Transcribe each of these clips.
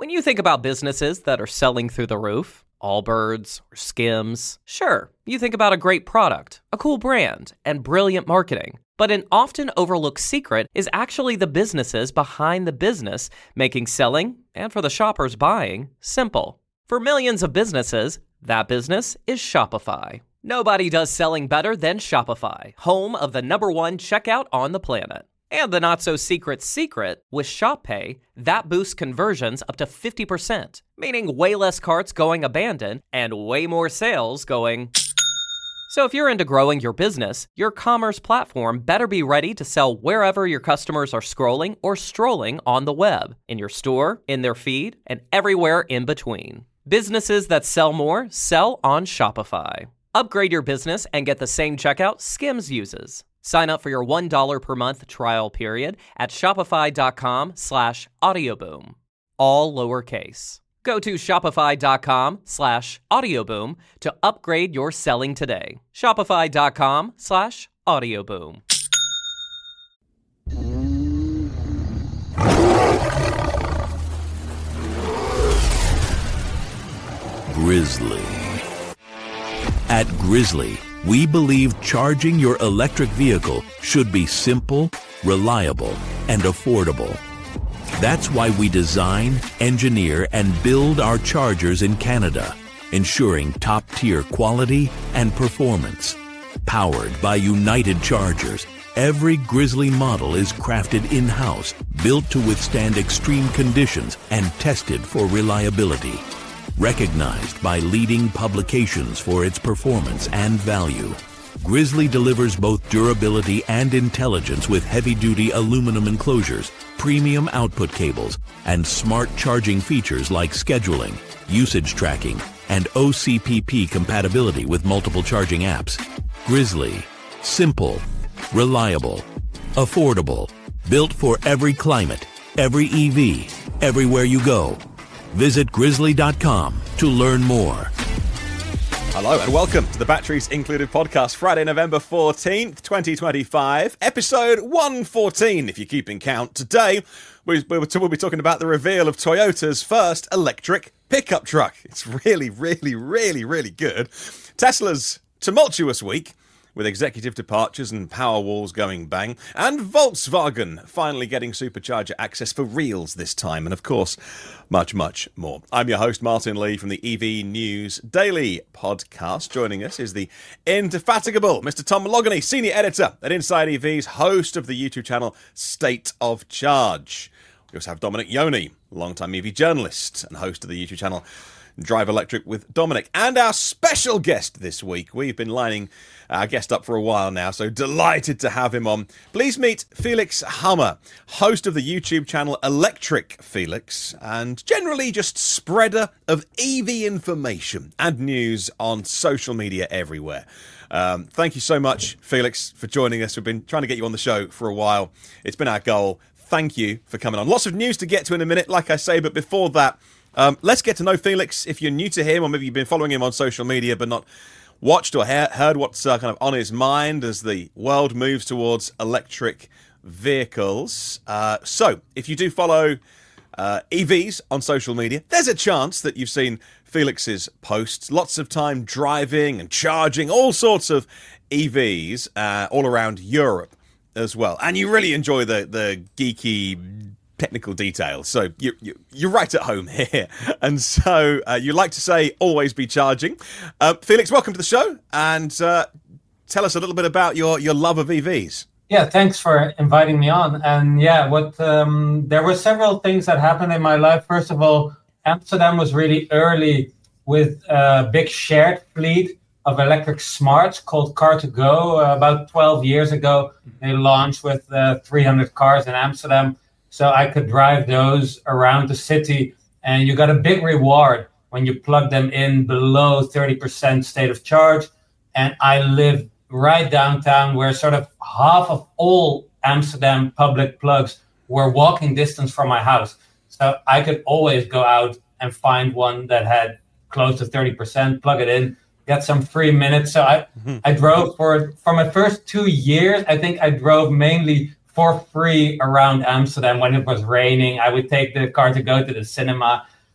When you think about businesses that are selling through the roof, Allbirds or Skims, sure, you think about a great product, a cool brand, and brilliant marketing. But an often overlooked secret is actually the businesses behind the business, making selling, and for the shoppers buying, simple. For millions of businesses, that business is Shopify. Nobody does selling better than Shopify, home of the #1 checkout on the planet. And the not-so-secret secret, with ShopPay, that boosts conversions up to 50%, meaning way less carts going abandoned and way more sales going... So if you're into growing your business, your commerce platform better be ready to sell wherever your customers are scrolling or strolling on the web, in your store, in their feed, and everywhere in between. Businesses that sell more sell on Shopify. Upgrade your business and get the same checkout Skims uses. Sign up for your $1 per month trial period at shopify.com/audioboom. All lowercase. Go to shopify.com/audioboom to upgrade your selling today. Shopify.com/audioboom. Grizzly. At Grizzly, we believe charging your electric vehicle should be simple, reliable, and affordable. That's why we design, engineer, and build our chargers in Canada, ensuring top-tier quality and performance. Powered by United Chargers, every Grizzly model is crafted in-house, built to withstand extreme conditions, and tested for reliability. Recognized by leading publications for its performance and value, Grizzly delivers both durability and intelligence with heavy-duty aluminum enclosures, premium output cables, and smart charging features like scheduling, usage tracking, and OCPP compatibility with multiple charging apps. Grizzly. Simple, reliable, affordable, built for every climate, every EV, everywhere you go. Visit grizzly.com to learn more. Hello and welcome to the Batteries Included podcast, Friday, November 14th, 2025, episode 114, if you're keeping count. Today, we'll be talking about the reveal of Toyota's first electric pickup truck. It's really good. Tesla's tumultuous week, with executive departures and power walls going bang, and Volkswagen finally getting supercharger access for reals this time, and of course, much more. I'm your host, Martin Lee, from the EV News Daily podcast. Joining us is the indefatigable Mr. Tom Malogany, senior editor at Inside EVs, host of the YouTube channel State of Charge. We also have Dominic Yoni, longtime EV journalist and host of the YouTube channel Drive Electric with Dominic. And our special guest this week, we've been lining our guest up for a while now, so delighted to have him on. Please meet Felix Hammer, host of the YouTube channel Electric Felix, and generally just spreader of EV information and news on social media everywhere. Thank you so much, Felix, for joining us. We've been trying to get you on the show for a while. It's been our goal. Thank you for coming on. Lots of news to get to in a minute, like I say, but before that, let's get to know Felix. If you're new to him, or maybe you've been following him on social media but not watched or heard what's kind of on his mind as the world moves towards electric vehicles. So, if you do follow EVs on social media, there's a chance that you've seen Felix's posts. Lots of time driving and charging all sorts of EVs all around Europe as well. And you really enjoy the geeky technical details, so you're right at home here. And so you like to say always be charging. Felix, welcome to the show, and tell us a little bit about your love of EVs. Yeah, thanks for inviting me on. And yeah, there were several things that happened in my life. First of all, Amsterdam was really early with a big shared fleet of electric smarts called Car2Go. About 12 years ago, they launched with 300 cars in Amsterdam. So I could drive those around the city, and you got a big reward when you plug them in below 30% state of charge. And I live right downtown, where sort of half of all Amsterdam public plugs were walking distance from my house. So I could always go out and find one that had close to 30%, plug it in, get some free minutes. So I drove for my first 2 years. I think I drove mainly for free around Amsterdam when it was raining. I would take the car to go to the cinema.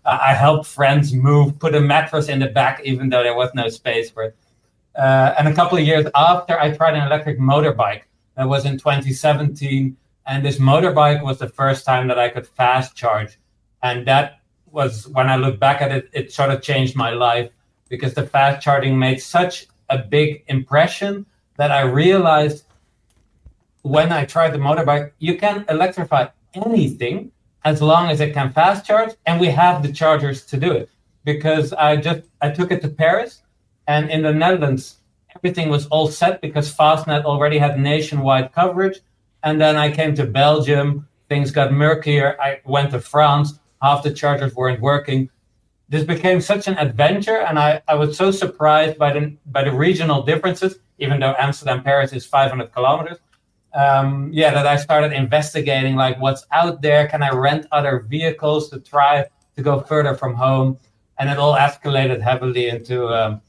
I helped friends move, put a mattress in the back, even though there was no space for it. And a couple of years after, I tried an electric motorbike. That was in 2017. And this motorbike was the first time that I could fast charge. And that was, when I look back at it, it sort of changed my life, because the fast charging made such a big impression that I realized when I tried the motorbike, you can electrify anything as long as it can fast charge, and we have the chargers to do it. Because I took it to Paris, and in the Netherlands, everything was all set because Fastnet already had nationwide coverage. And then I came to Belgium, things got murkier. I went to France, half the chargers weren't working. This became such an adventure, and I was so surprised by the regional differences, even though Amsterdam, Paris is 500 kilometers. That I started investigating like what's out there. Can I rent other vehicles to try to go further from home? And it all escalated heavily into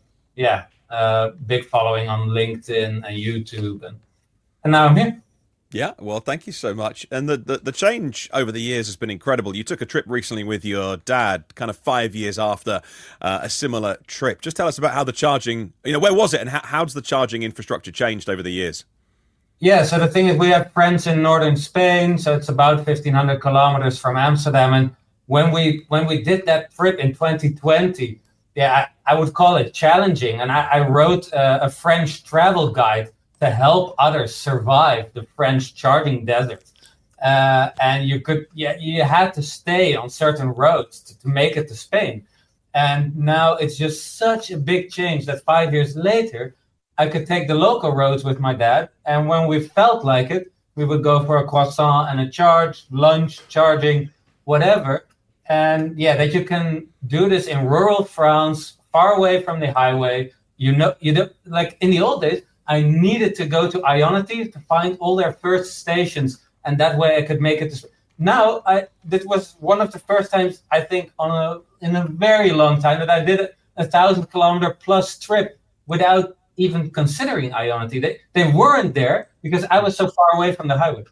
big following on LinkedIn and YouTube, and now I'm here. Yeah, well, thank you so much. And the change over the years has been incredible. You took a trip recently with your dad, kind of 5 years after a similar trip. Just tell us about how the charging, where was it, and how's the charging infrastructure changed over the years? Yeah, so the thing is, we have friends in northern Spain, so it's about 1,500 kilometers from Amsterdam. And when we did that trip in 2020, I would call it challenging. And I wrote a French travel guide to help others survive the French charging deserts. And you had to stay on certain roads to make it to Spain. And now it's just such a big change that 5 years later, I could take the local roads with my dad. And when we felt like it, we would go for a croissant and a charge, lunch, charging, whatever. And that you can do this in rural France, far away from the highway. Like in the old days, I needed to go to Ionity to find all their first stations, and that way I could make it. Now, this was one of the first times, I think, in a very long time that I did a 1,000-kilometer plus trip without even considering Ionity. They weren't there because I was so far away from the highway.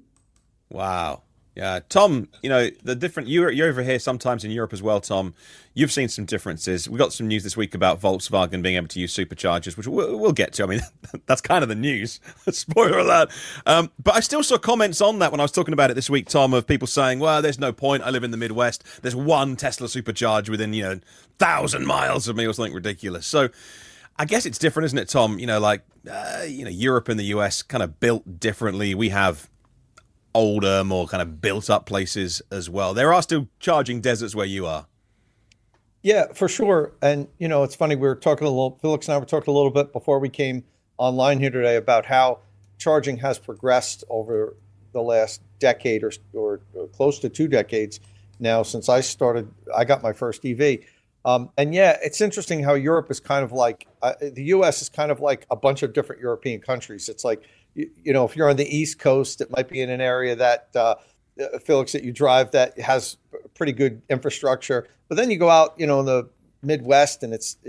Wow. Yeah, Tom, the different, you're over here sometimes in Europe as well, Tom. You've seen some differences. We got some news this week about Volkswagen being able to use superchargers, which we'll get to. I mean, that's kind of the news. Spoiler alert. But I still saw comments on that when I was talking about it this week, Tom, of people saying, well, there's no point. I live in the Midwest. There's one Tesla supercharge within, 1,000 miles of me or something ridiculous. So I guess it's different, isn't it, Tom? Europe and the US kind of built differently. We have older, more kind of built-up places as well. There are still charging deserts where you are. Yeah, for sure. And, it's funny, Felix and I were talking a little bit before we came online here today about how charging has progressed over the last decade or close to 2 decades now since I got my first EV. It's interesting how Europe is kind of like, the US is kind of like a bunch of different European countries. It's like, if you're on the East Coast, it might be in an area that, Felix, that you drive that has pretty good infrastructure. But then you go out, in the Midwest, and it's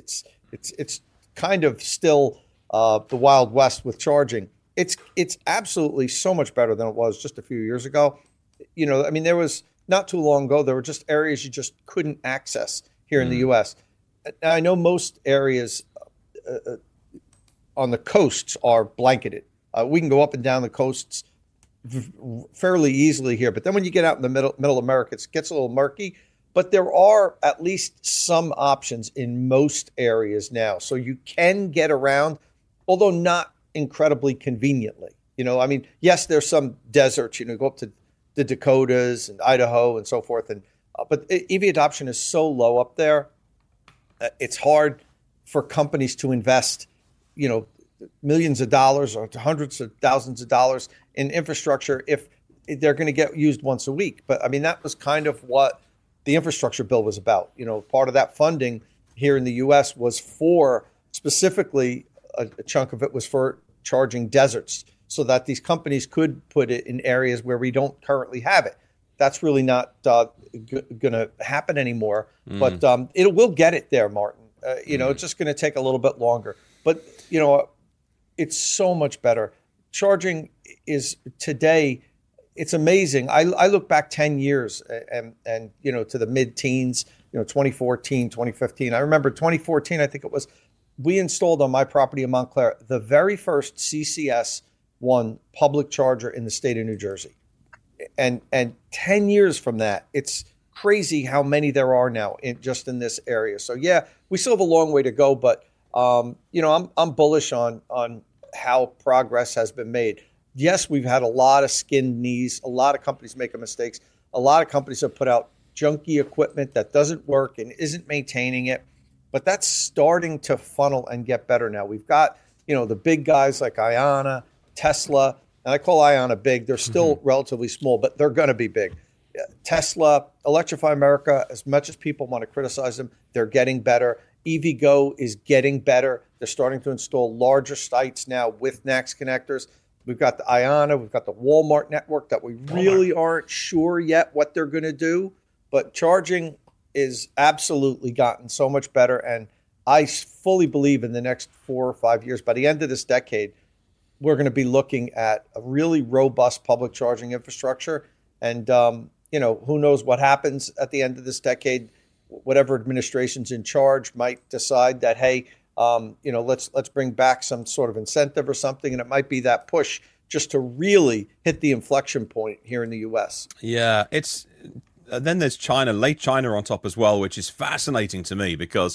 kind of still the Wild West with charging. It's absolutely so much better than it was just a few years ago. There was not too long ago, there were just areas you just couldn't access here in the U.S. Now, I know most areas on the coasts are blanketed. We can go up and down the coasts fairly easily here. But then when you get out in the middle America, it gets a little murky. But there are at least some options in most areas now. So you can get around, although not incredibly conveniently. Yes, there's some deserts, go up to the Dakotas and Idaho and so forth. But EV adoption is so low up there. It's hard for companies to invest, millions of dollars or hundreds of thousands of dollars in infrastructure if they're going to get used once a week. But that was kind of what the infrastructure bill was about. Part of that funding here in the U.S. was for specifically a chunk of it was for charging deserts so that these companies could put it in areas where we don't currently have it. That's really not going to happen anymore. But it will get it there, Martin. It's just going to take a little bit longer. But, it's so much better. Charging is today, it's amazing. I look back 10 years and to the mid-teens, 2014, 2015. I remember 2014, I think it was, we installed on my property in Montclair the very first CCS1 public charger in the state of New Jersey. And 10 years from that, it's crazy how many there are now just in this area. So yeah, we still have a long way to go, but I'm bullish on how progress has been made. Yes, we've had a lot of skinned knees. A lot of companies making mistakes. A lot of companies have put out junky equipment that doesn't work and isn't maintaining it. But that's starting to funnel and get better now. We've got, the big guys like Iona, Tesla, and I call Iona big. They're still relatively small, but they're going to be big. Tesla, Electrify America, as much as people want to criticize them, they're getting better. EVgo is getting better. They're starting to install larger sites now with NACS connectors. We've got the Iona, we've got the Walmart network that we really aren't sure yet what they're going to do, but charging is absolutely gotten so much better. And I fully believe in the next 4 or 5 years, by the end of this decade, we're going to be looking at a really robust public charging infrastructure. And, who knows what happens at the end of this decade. Whatever administration's in charge might decide that, hey, let's bring back some sort of incentive or something. And it might be that push just to really hit the inflection point here in the U.S. Yeah, it's then there's China, late China on top as well, which is fascinating to me because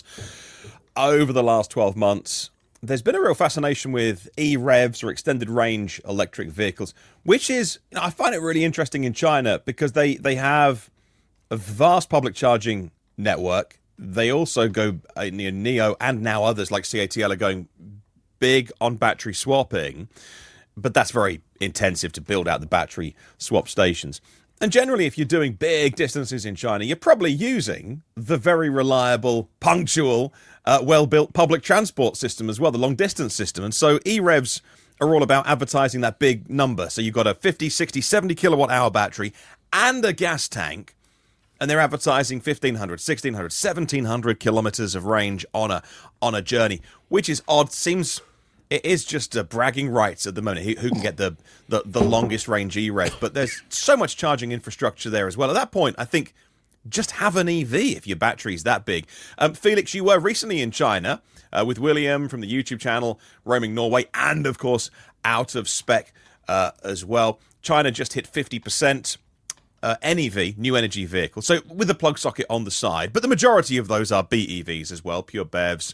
over the last 12 months, there's been a real fascination with EREVs or extended range electric vehicles, which is, I find it really interesting in China because they have a vast public charging network. They also go, NIO and now others like CATL are going big on battery swapping, but that's very intensive to build out the battery swap stations. And generally, if you're doing big distances in China, you're probably using the very reliable, punctual, well-built public transport system as well, the long-distance system. And so EREVs are all about advertising that big number. So you've got a 50, 60, 70 kilowatt-hour battery and a gas tank, and they're advertising 1,500, 1,600, 1,700 kilometers of range on a journey, which is odd. It is just bragging rights at the moment. Who can get the longest range EREV? But there's so much charging infrastructure there as well. At that point, I think just have an EV if your battery's that big. Felix, you were recently in China with William from the YouTube channel Roaming Norway, and of course Out of Spec as well. China just hit 50%. NEV, new energy vehicle, so with a plug socket on the side, but the majority of those are BEVs as well, pure BEVs,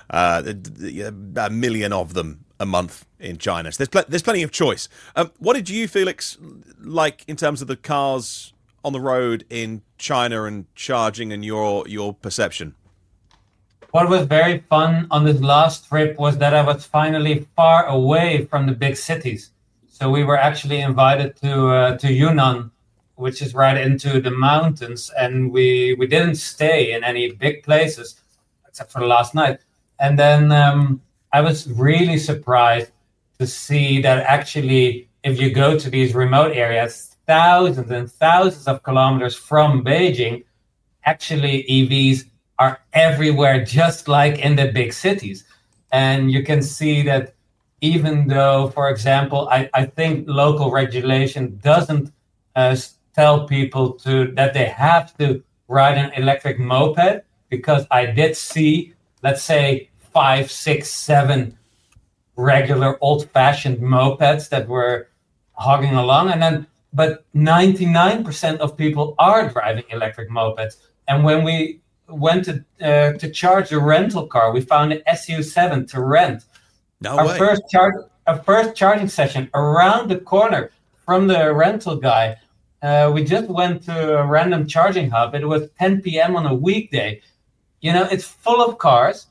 a million of them a month in China. So there's plenty of choice. What did you, Felix, like in terms of the cars on the road in China and charging and your perception? What was very fun on this last trip was that I was finally far away from the big cities. So we were actually invited to Yunnan, which is right into the mountains, and we didn't stay in any big places except for the last night. And then I was really surprised to see that actually if you go to these remote areas, thousands and thousands of kilometers from Beijing, actually EVs are everywhere, just like in the big cities. And you can see that even though, for example, I think local regulation doesn't tell people that they have to ride an electric moped, because I did see, let's say, 5, 6, 7 regular old-fashioned mopeds that were hogging along, but 99% of people are driving electric mopeds. And when we went to charge a rental car, we found an SU7 to rent. Our first charging session around the corner from the rental guy. We just went to a random charging hub. It was 10 p.m. on a weekday. It's full of cars.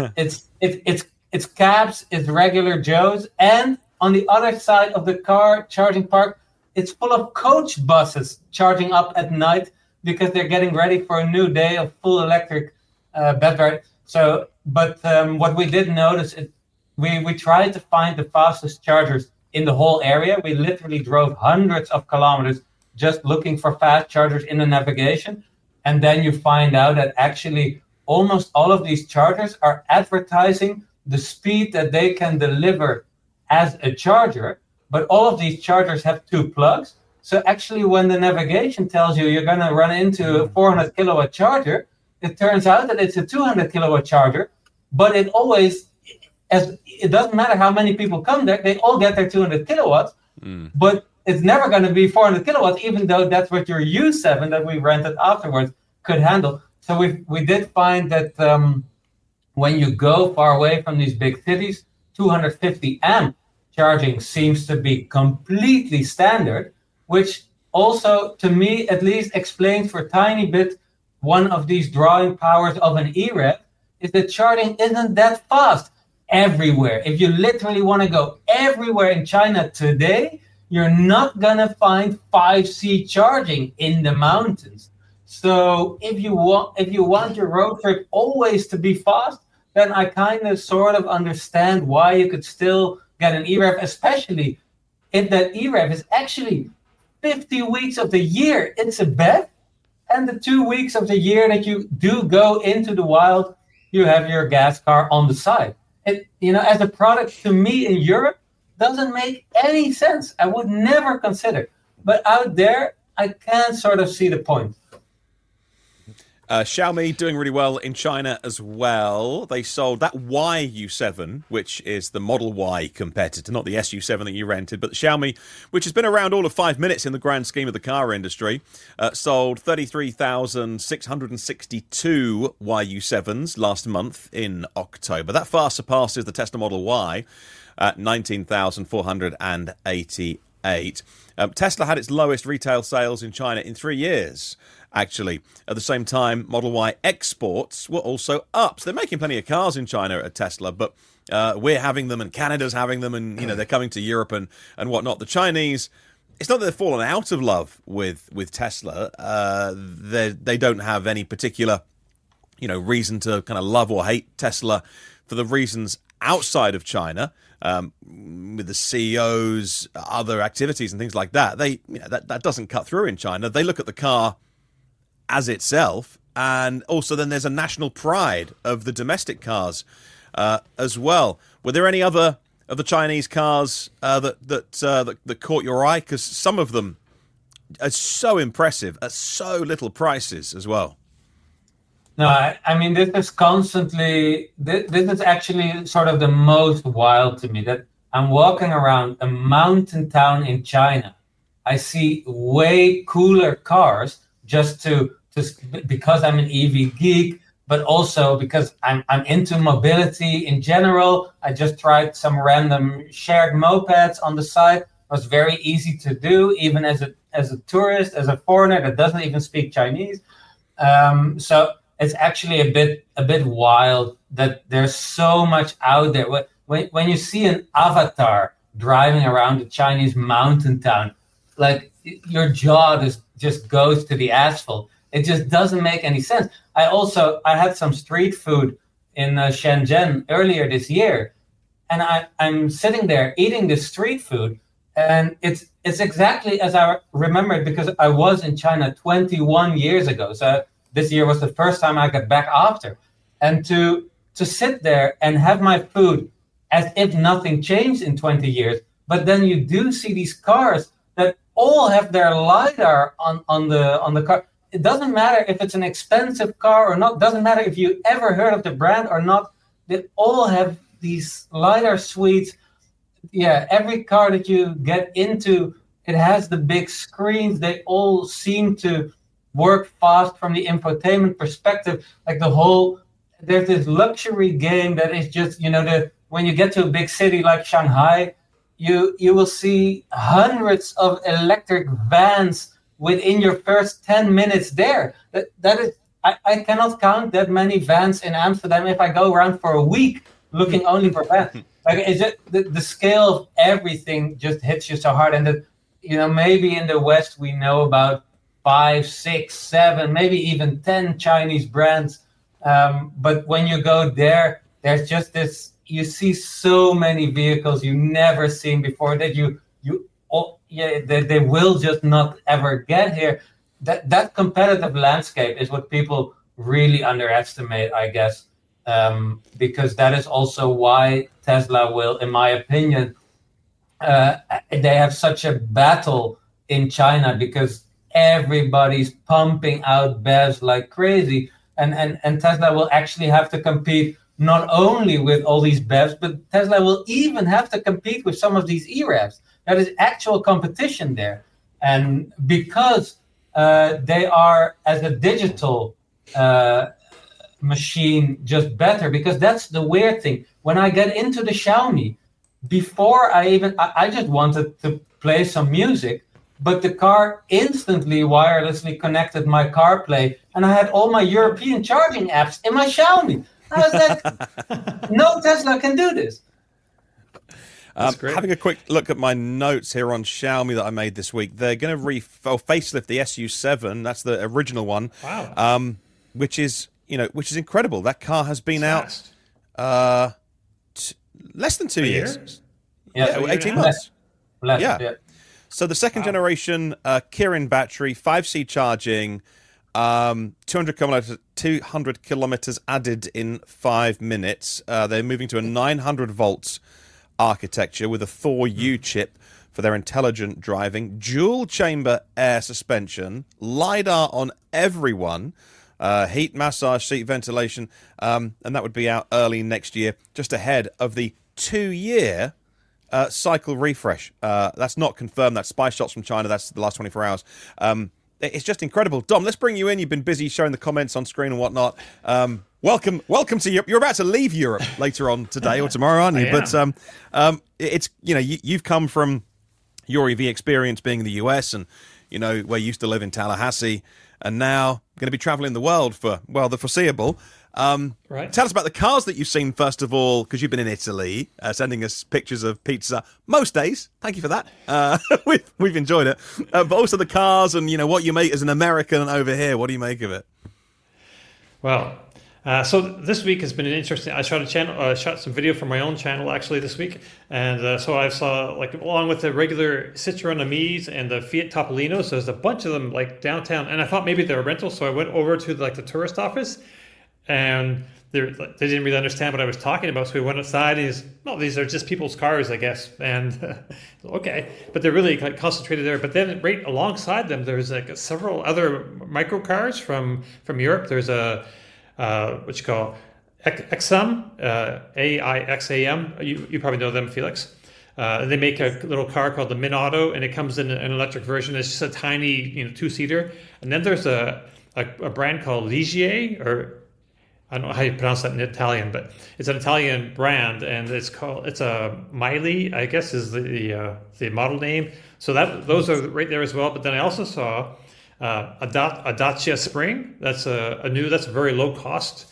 It's cabs, it's regular Joes, and on the other side of the car charging park, it's full of coach buses charging up at night because they're getting ready for a new day of full electric battery. So, but what we did notice is we tried to find the fastest chargers in the whole area. We literally drove hundreds of kilometers just looking for fast chargers in the navigation. And then you find out that actually almost all of these chargers are advertising the speed that they can deliver as a charger. But all of these chargers have 2 plugs. So actually, when the navigation tells you you're going to run into a 400 kilowatt charger, it turns out that it's a 200 kilowatt charger, but it always, as it doesn't matter how many people come there, they all get their 200 kilowatts, but it's never going to be 400 kilowatts, even though that's what your U7 that we rented afterwards could handle. So we did find that when you go far away from these big cities, 250 amp charging seems to be completely standard, which also, to me, at least explains for a tiny bit one of these drawing powers of an EREV, is that charging isn't that fast everywhere. If you literally want to go everywhere in China today, you're not going to find 5C charging in the mountains. So if you want your road trip always to be fast, then I kind of sort of understand why you could still get an EREV, especially if that EREV is actually 50 weeks of the year it's a BEV, and the 2 weeks of the year that you do go into the wild, you have your gas car on the side. It, as a product to me in Europe, doesn't make any sense. I would never consider. But out there, I can sort of see the point. Xiaomi doing really well in China as well. They sold that YU7, which is the Model Y competitor, not the SU7 that you rented, but the Xiaomi, which has been around all of 5 minutes in the grand scheme of the car industry, sold 33,662 YU7s last month in October. That far surpasses the Tesla Model Y at 19,488. Tesla had its lowest retail sales in China in 3 years. Actually, at the same time, Model Y exports were also up. So they're making plenty of cars in China at Tesla, but we're having them and Canada's having them, and they're coming to Europe and whatnot. The Chinese, it's not that they've fallen out of love with Tesla. They don't have any particular reason to kind of love or hate Tesla for the reasons outside of China, with the CEOs, other activities and things like that. That doesn't cut through in China. They look at the car as itself, and also then there's a national pride of the domestic cars as well. Were there any other of the Chinese cars that caught your eye? Because some of them are so impressive at so little prices as well. No, I mean, this is constantly, this is actually sort of the most wild to me, that I'm walking around a mountain town in China. I see way cooler cars just because I'm an EV geek, but also because I'm into mobility in general. I just tried some random shared mopeds on the side. It was very easy to do, even as a tourist, as a foreigner that doesn't even speak Chinese. So it's actually a bit wild that there's so much out there. When you see an avatar driving around a Chinese mountain town, like your jaw just goes to the asphalt. It just doesn't make any sense. I had some street food in Shenzhen earlier this year, and I'm sitting there eating this street food, and it's exactly as I remembered, because I was in China 21 years ago. So this year was the first time I got back after, and to sit there and have my food as if nothing changed in 20 years. But then you do see these cars that all have their LiDAR on the car. It doesn't matter if it's an expensive car or not. Doesn't matter if you ever heard of the brand or not. They all have these LiDAR suites. Yeah, every car that you get into, it has the big screens. They all seem to work fast from the infotainment perspective. Like there's this luxury game that is just, when you get to a big city like Shanghai, you will see hundreds of electric vans within your first 10 minutes there. That is, I cannot count that many vans in Amsterdam if I go around for a week looking only for vans. Like, it's just the scale of everything just hits you so hard. And that, maybe in the West we know about 5, 6, 7, maybe even 10 Chinese brands. But when you go there, there's just this, you see so many vehicles you never seen before that they will just not ever get here. That competitive landscape is what people really underestimate, I guess, because that is also why Tesla will, in my opinion, they have such a battle in China because everybody's pumping out BEVs like crazy. And Tesla will actually have to compete not only with all these BEVs, but Tesla will even have to compete with some of these EREVs. That is actual competition there. And because they are, as a digital machine, just better, because that's the weird thing. When I get into the Xiaomi, before I just wanted to play some music, but the car instantly wirelessly connected my CarPlay, and I had all my European charging apps in my Xiaomi. I was like, no Tesla can do this. Having a quick look at my notes here on Xiaomi that I made this week, they're going to facelift the SU7. That's the original one. Wow. Which is incredible. That car has been out less than 2 years. Yeah, 18 months. Less, yeah. So the second generation Kirin battery, 5C charging, 200 kilometers added in 5 minutes. They're moving to a 900 volts architecture with a Thor U chip for their intelligent driving, dual chamber air suspension, LiDAR on everyone, heat massage, seat ventilation, and that would be out early next year, just ahead of the 2-year cycle refresh. That's not confirmed. That's spy shots from China. That's the last 24 hours. It's just incredible. Dom, let's bring you in. You've been busy showing the comments on screen and whatnot. Welcome to Europe. You're about to leave Europe later on today or tomorrow, aren't you? But it's you've come from your EV experience being in the US, and where you used to live in Tallahassee, and now going to be traveling the world for the foreseeable. Right. Tell us about the cars that you've seen first of all, because you've been in Italy, sending us pictures of pizza most days. Thank you for that. We've enjoyed it, but also the cars and what you make as an American over here. What do you make of it? Well, so this week has been an interesting. I shot some video from my own channel actually this week, and so I saw along with the regular Citroen Amis and the Fiat Topolinos, there's a bunch of them downtown, and I thought maybe they were rentals, so I went over to the tourist office. And they didn't really understand what I was talking about, so we went outside. And these are just people's cars, I guess. And okay, but they're really concentrated there. But then right alongside them, there's several other micro cars from Europe. There's a what you call Aixam, AIXAM. You probably know them, Felix. They make a little car called the Minauto, and it comes in an electric version. It's just a tiny 2-seater. And then there's a brand called Ligier, or I don't know how you pronounce that in Italian, but it's an Italian brand, and it's a Miley, I guess, is the model name. So those are right there as well. But then I also saw a Dacia Spring. That's a very low cost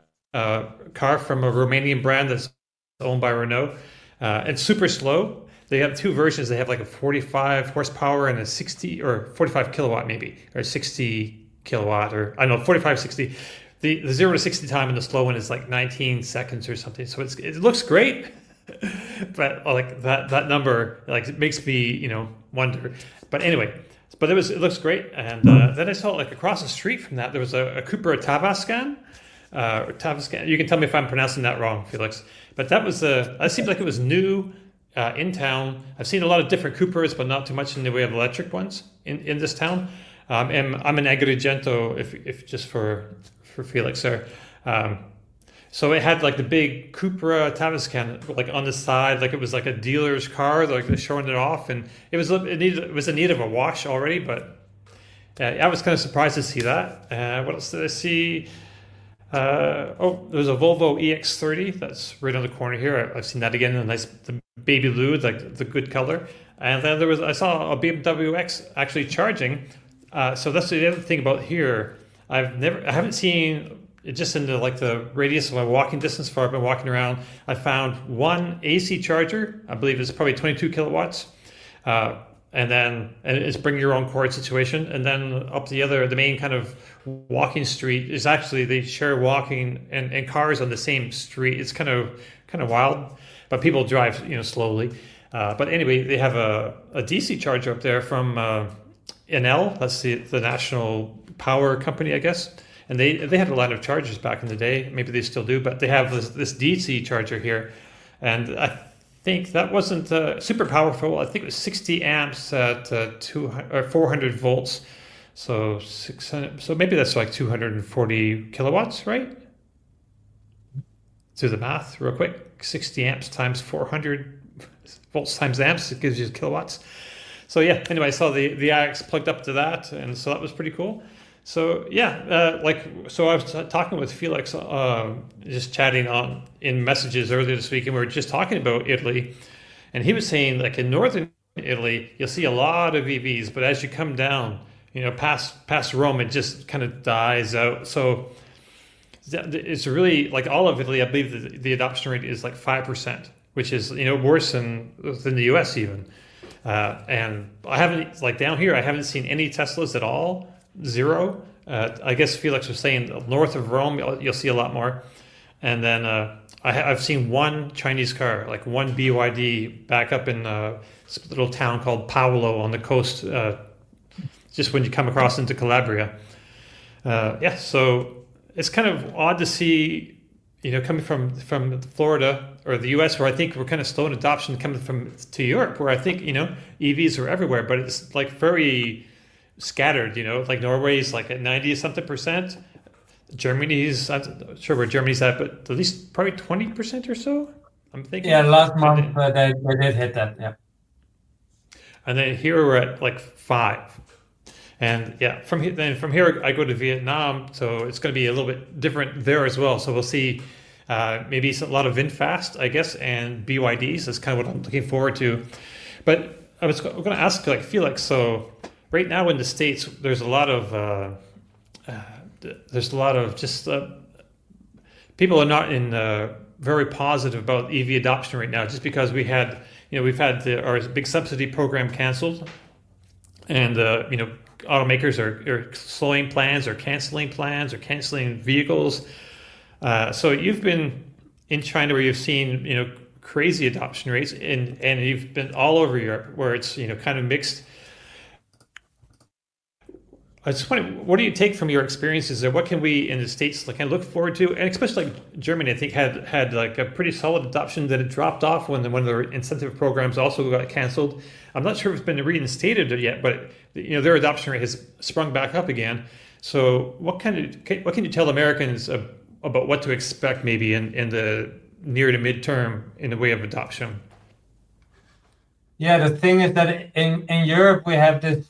car from a Romanian brand that's owned by Renault, and super slow. They have two versions. They have a 45 horsepower and a 60 or 45 kilowatt maybe, or 60 kilowatt, or I don't know, 45, 60. The 0 to 60 time in the slow one is 19 seconds or something. So it looks great, but that number it makes me wonder. But anyway, it looks great. And then I saw across the street from that there was a Cupra Tavascan. Tavascan. You can tell me if I'm pronouncing that wrong, Felix. But that seemed like it was new in town. I've seen a lot of different Cupras, but not too much in the way of electric ones in this town. And I'm an Agrigento, if just for Felix there. So it had the big Cupra Tavascan on the side, it was a dealer's car, they're showing it off, and it was in need of a wash already. But I was kind of surprised to see that. What else did I see? There's a Volvo EX30 that's right on the corner here. I've seen that again, the baby blue, the good color. And then I saw a BMW X actually charging. So that's the other thing about here. I haven't seen it just in the radius of my walking distance where I've been walking around. I found one AC charger. I believe it's probably 22 kilowatts. And it's bring your own cord situation. And then up the main kind of walking street is actually, they share walking and cars on the same street. It's kind of wild, but people drive, slowly. But anyway, they have a DC charger up there from Enel. That's the national power company, I guess. And they had a lot of chargers back in the day. Maybe they still do, but they have this DC charger here. And I think that wasn't super powerful. I think it was 60 amps at 400 volts. So 600. So maybe that's like 240 kilowatts, right? Do the math real quick. 60 amps times 400 volts times amps. It gives you kilowatts. So yeah. Anyway, I saw the IX plugged up to that, and so that was pretty cool. So yeah, so I was talking with Felix, just chatting in messages earlier this week, and we were just talking about Italy, and he was saying like in northern Italy, you'll see a lot of EVs, but as you come down, past Rome, it just kind of dies out. So it's really like all of Italy. I believe the adoption rate is like 5%, which is worse than the US even. And I haven't down here, I haven't seen any Teslas at all. Zero. I guess Felix was saying north of Rome, you'll see a lot more. And then I've seen one Chinese car, like one BYD, back up in a little town called Paolo on the coast, just when you come across into Calabria. So it's kind of odd to see, coming from Florida or the US, where I think we're kind of slow in adoption, coming to Europe, where I think, EVs are everywhere, but it's like very scattered, like Norway's like at 90-something%. Germany's, I'm not sure where Germany's at, but at least probably 20% or so, I'm thinking. Yeah, last month they did hit that, yeah. And then here we're at like 5. And yeah, from here I go to Vietnam, so it's going to be a little bit different there as well. So we'll see maybe a lot of VinFast, I guess, and BYDs. That's kind of what I'm looking forward to. But I was going to ask like Felix, so right now in the States, there's a lot of just people are not very positive about EV adoption right now, just because we've had our big subsidy program canceled, and automakers are slowing plans or canceling vehicles. So you've been in China where you've seen crazy adoption rates, and you've been all over Europe where it's kind of mixed. I was just wondering, what do you take from your experiences there? What can we in the States kind of look forward to? And especially like Germany, I think had like a pretty solid adoption that it dropped off when one of their incentive programs also got canceled. I'm not sure if it's been reinstated yet, but their adoption rate has sprung back up again. So what can you tell Americans about what to expect maybe in the near to midterm in the way of adoption? Yeah, the thing is that in Europe we have this,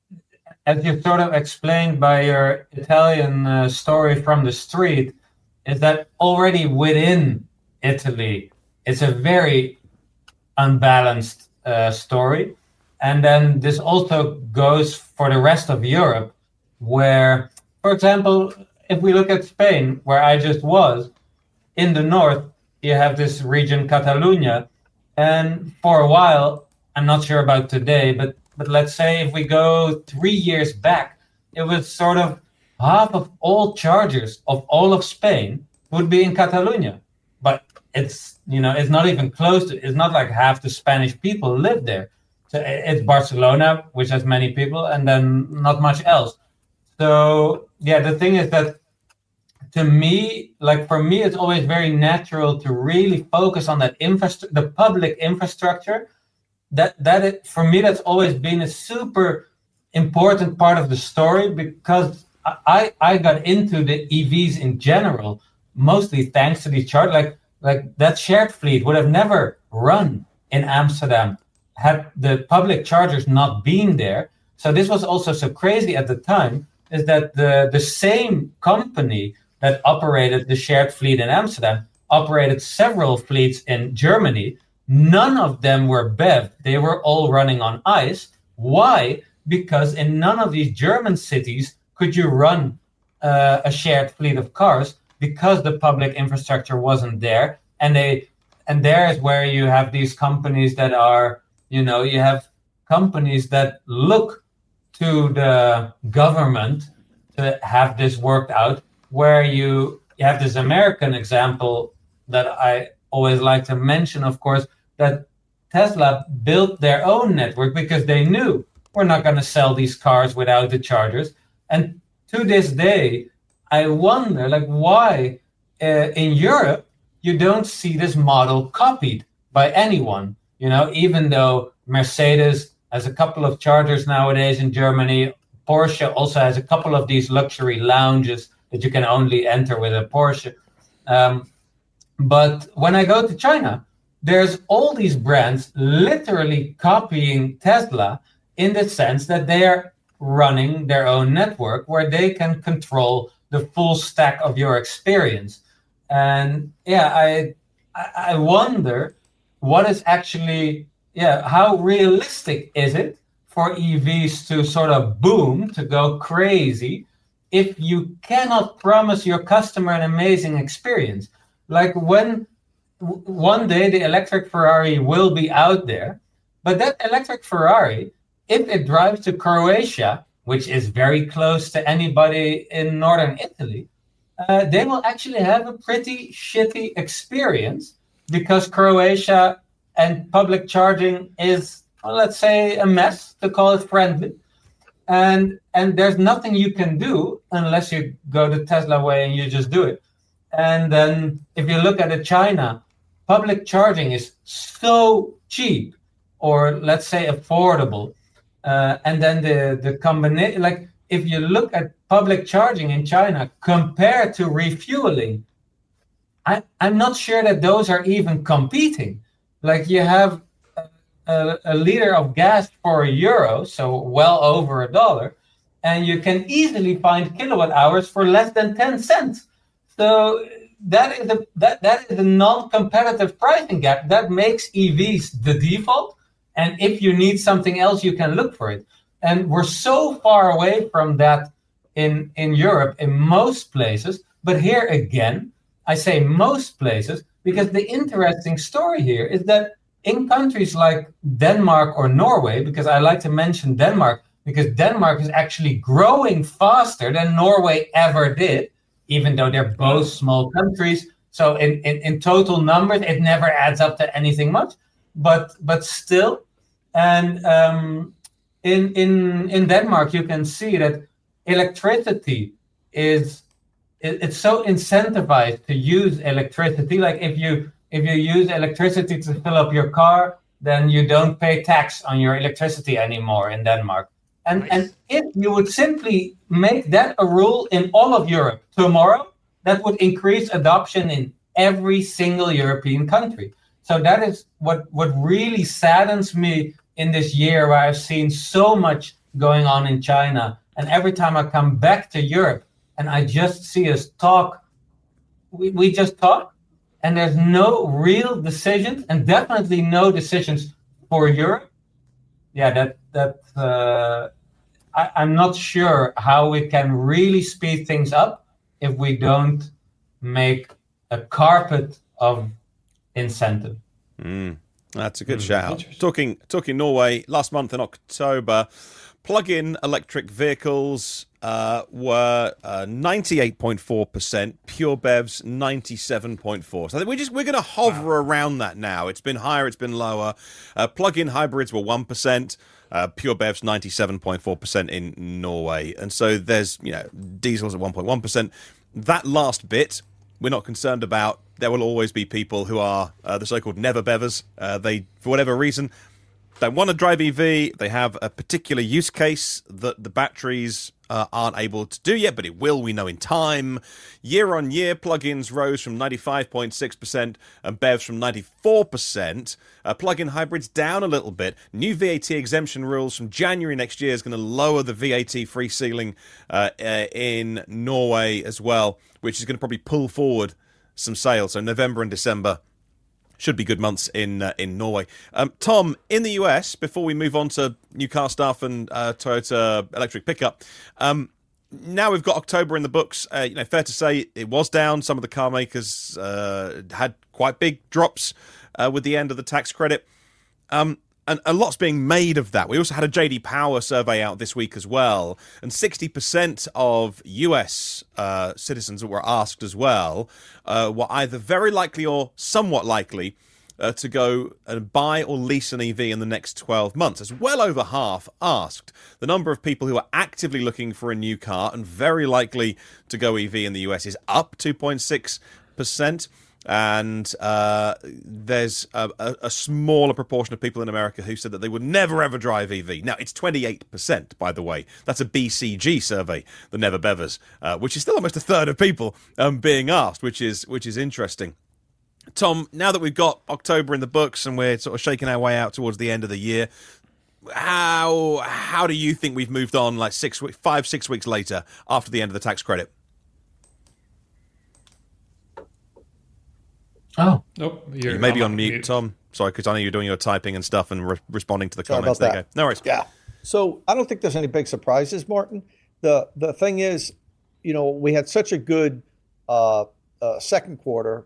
as you sort of explained by your Italian story from the street, is that already within Italy, it's a very unbalanced story. And then this also goes for the rest of Europe, where, for example, if we look at Spain, where I just was, in the north, you have this region, Catalonia. And for a while, I'm not sure about today, but let's say if we go 3 years back, it was sort of half of all chargers of all of Spain would be in Catalonia. But it's not even close to, it's not like half the Spanish people live there. So it's Barcelona, which has many people, and then not much else. So yeah, the thing is that for me, it's always very natural to really focus on that the public infrastructure. For me, that's always been a super important part of the story, because I got into the EVs in general, mostly thanks to these chargers. Like that shared fleet would have never run in Amsterdam had the public chargers not been there. So this was also so crazy at the time, is that the same company that operated the shared fleet in Amsterdam operated several fleets in Germany. None of them were BEV. They were all running on ICE. Why? Because in none of these German cities could you run a shared fleet of cars, because the public infrastructure wasn't there. And there is where you have these companies that are, you have companies that look to the government to have this worked out, where you have this American example that I always like to mention, of course, that Tesla built their own network because they knew we're not going to sell these cars without the chargers. And to this day, I wonder why in Europe you don't see this model copied. by anyone. Even though Mercedes has a couple of chargers nowadays in Germany, Porsche also has a couple of these luxury lounges that you can only enter with a Porsche. But when I go to China, there's all these brands literally copying Tesla in the sense that they are running their own network where they can control the full stack of your experience. And I wonder what is actually, how realistic is it for EVs to sort of boom, to go crazy, if you cannot promise your customer an amazing experience? Like when one day the electric Ferrari will be out there, but that electric Ferrari, if it drives to Croatia, which is very close to anybody in northern Italy, they will actually have a pretty shitty experience because Croatia and public charging is, let's say, a mess, to call it friendly. And there's nothing you can do unless you go the Tesla way and you just do it. And then if you look at China, public charging is so cheap, or let's say affordable. And then the combination, like if you look at public charging in China compared to refueling, I'm not sure that those are even competing. Like you have a liter of gas for €1, so well over $1, and you can easily find kilowatt hours for less than 10 cents. So that is a non-competitive pricing gap that makes EVs the default. And if you need something else, you can look for it. And we're so far away from that in Europe, in most places. But here again, I say most places, because the interesting story here is that in countries like Denmark or Norway, because I like to mention Denmark, because Denmark is actually growing faster than Norway ever did, even though they're both small countries. So in total numbers, it never adds up to anything much. But still, and in Denmark, you can see that electricity it's so incentivized to use electricity. Like if you use electricity to fill up your car, then you don't pay tax on your electricity anymore in Denmark. And Nice. and if you would simply make that a rule in all of Europe tomorrow, that would increase adoption in every single European country. So that is what really saddens me in this year, where I've seen so much going on in China. And every time I come back to Europe and I just see us talk, we just talk, and there's no real decisions, and definitely no decisions for Europe. Yeah, I'm not sure how we can really speed things up if we don't make a carpet of incentive. That's a good shout. Talking Norway, last month in October, plug-in electric vehicles were 98.4%, pure BEVs 97.4%. So I think we're going to hover around that now. It's been higher, it's been lower. Plug-in hybrids were 1%. Pure BEVs 97.4% in Norway, and so there's diesels at 1.1%. That last bit we're not concerned about. There will always be people who are the so-called never bevers. They, for whatever reason, don't want to drive EV. They have a particular use case that the batteries aren't able to do yet, but it will, we know, in time. Year on year, plug-ins rose from 95.6% and BEVs from 94%. Plug-in hybrids down a little bit. New VAT exemption rules from January next year is going to lower the VAT free ceiling in Norway as well, which is going to probably pull forward some sales. So November and December should be good months in Norway. Tom, in the US, before we move on to new car stuff and Toyota electric pickup, now we've got October in the books. Fair to say it was down. Some of the car makers had quite big drops with the end of the tax credit. And a lot's being made of that. We also had a JD Power survey out this week as well, and 60% of US citizens that were asked as well were either very likely or somewhat likely to go and buy or lease an EV in the next 12 months. As well over half asked. The number of people who are actively looking for a new car and very likely to go EV in the US is up 2.6%. And there's a smaller proportion of people in America who said that they would never ever drive EV. Now, it's 28%, by the way. That's a BCG survey, the Never Bevers, which is still almost a third of people being asked, which is interesting. Tom, now that we've got October in the books and we're sort of shaking our way out towards the end of the year, how do you think we've moved on like 5-6 weeks later after the end of the tax credit? Oh, nope. You may be on mute, Tom. Sorry, because I know you're doing your typing and stuff and responding to the Sorry comments. about There you that. go. No worries. Yeah. So I don't think there's any big surprises, Martin. The thing is, we had such a good second quarter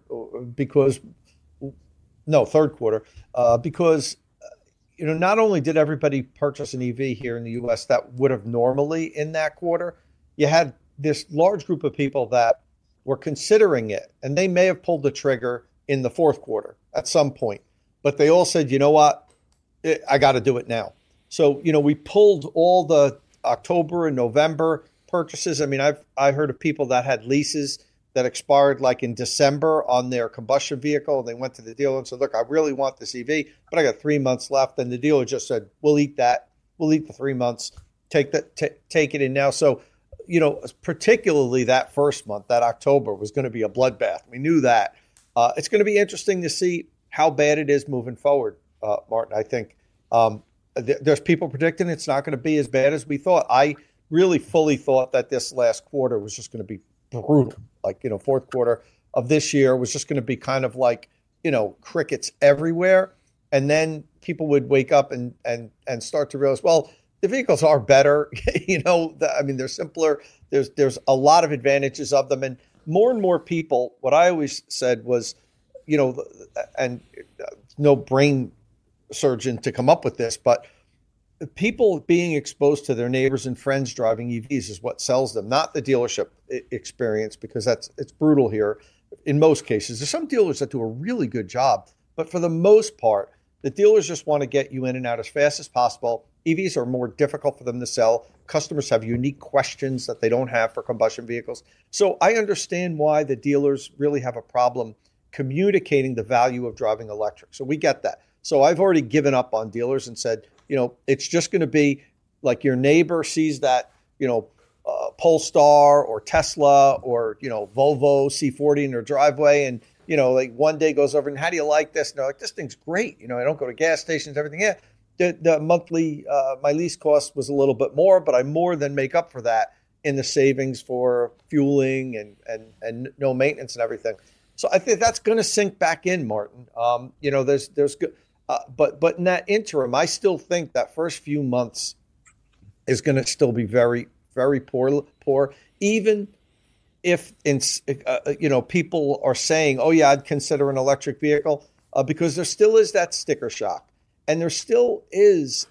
third quarter, because not only did everybody purchase an EV here in the U.S. that would have normally in that quarter, you had this large group of people that were considering it, and they may have pulled the trigger in the fourth quarter at some point, but they all said, you know what, I got to do it now. So, we pulled all the October and November purchases. I mean, I heard of people that had leases that expired like in December on their combustion vehicle. And they went to the dealer and said, look, I really want this EV, but I got 3 months left. And the dealer just said, we'll eat that. We'll eat the 3 months, take it in now. So, particularly that first month, that October was going to be a bloodbath. We knew that. It's going to be interesting to see how bad it is moving forward, Martin. I think there's people predicting it's not going to be as bad as we thought. I really fully thought that this last quarter was just going to be brutal. Like, fourth quarter of this year was just going to be kind of like, crickets everywhere. And then people would wake up and start to realize, well, the vehicles are better. They're simpler. There's a lot of advantages of them. And more people, what I always said was, and no brain surgeon to come up with this, but people being exposed to their neighbors and friends driving EVs is what sells them, not the dealership experience, because it's brutal here in most cases. There's some dealers that do a really good job, but for the most part, the dealers just want to get you in and out as fast as possible. EVs are more difficult for them to sell. Customers have unique questions that they don't have for combustion vehicles. So I understand why the dealers really have a problem communicating the value of driving electric. So we get that. So I've already given up on dealers and said, it's just going to be like your neighbor sees that, Polestar or Tesla or, Volvo C40 in their driveway. And, like one day goes over and how do you like this? And they're like, this thing's great. I don't go to gas stations, everything. Yeah. The monthly, my lease cost was a little bit more, but I more than make up for that in the savings for fueling and no maintenance and everything. So I think that's going to sink back in, Martin. There's good. But in that interim, I still think that first few months is going to still be very, very poor. Even if people are saying, "Oh yeah, I'd consider an electric vehicle," because there still is that sticker shock, and there still is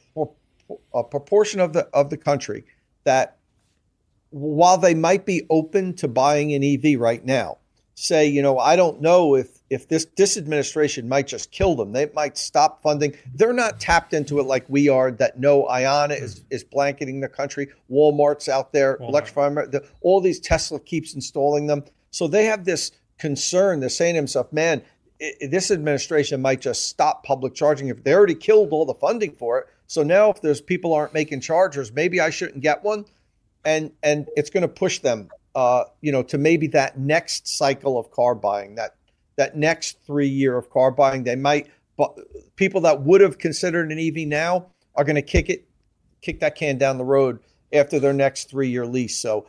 a proportion of the country that, while they might be open to buying an EV right now, say, I don't know if this administration might just kill them. They might stop funding. They're not tapped into it like we are, that no, IONNA is blanketing the country. Walmart's out there, electrifying. All these Tesla keeps installing them. So they have this concern. They're saying to themselves, man, this administration might just stop public charging. If they already killed all the funding for it. So now if there's people aren't making chargers, maybe I shouldn't get one. And it's going to push them to maybe that next cycle of car buying, that next 3 year of car buying. They might, people that would have considered an EV now are going to kick that can down the road after their next 3 year lease. So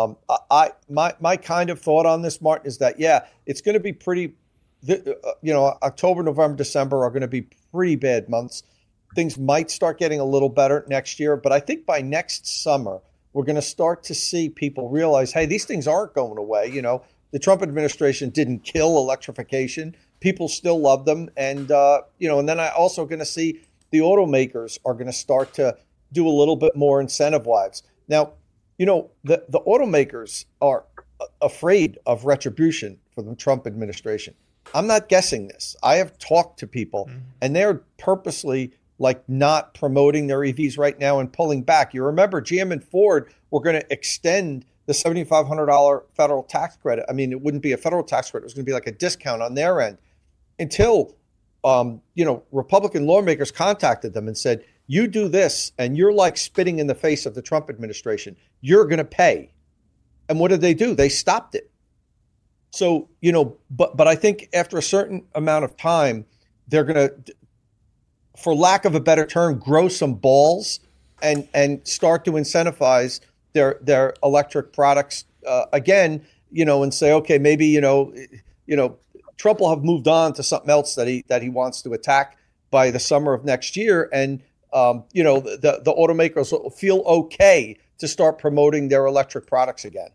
my kind of thought on this, Martin, is that, yeah, it's going to be pretty, October, November, December are going to be pretty bad months. Things might start getting a little better next year, but I think by next summer, we're going to start to see people realize, hey, these things aren't going away. The Trump administration didn't kill electrification. People still love them. And, and then I also going to see the automakers are going to start to do a little bit more incentive-wise. Now, the automakers are afraid of retribution for the Trump administration. I'm not guessing this. I have talked to people, and they're purposely not promoting their EVs right now and pulling back. You remember GM and Ford were going to extend the $7,500 federal tax credit. I mean, it wouldn't be a federal tax credit. It was going to be like a discount on their end until, Republican lawmakers contacted them and said, you do this and you're like spitting in the face of the Trump administration. You're going to pay. And what did they do? They stopped it. So, but I think after a certain amount of time, they're going to, for lack of a better term, grow some balls and start to incentivize their electric products again, and say, okay, maybe, Trump will have moved on to something else that he wants to attack by the summer of next year. And, the automakers will feel okay to start promoting their electric products again.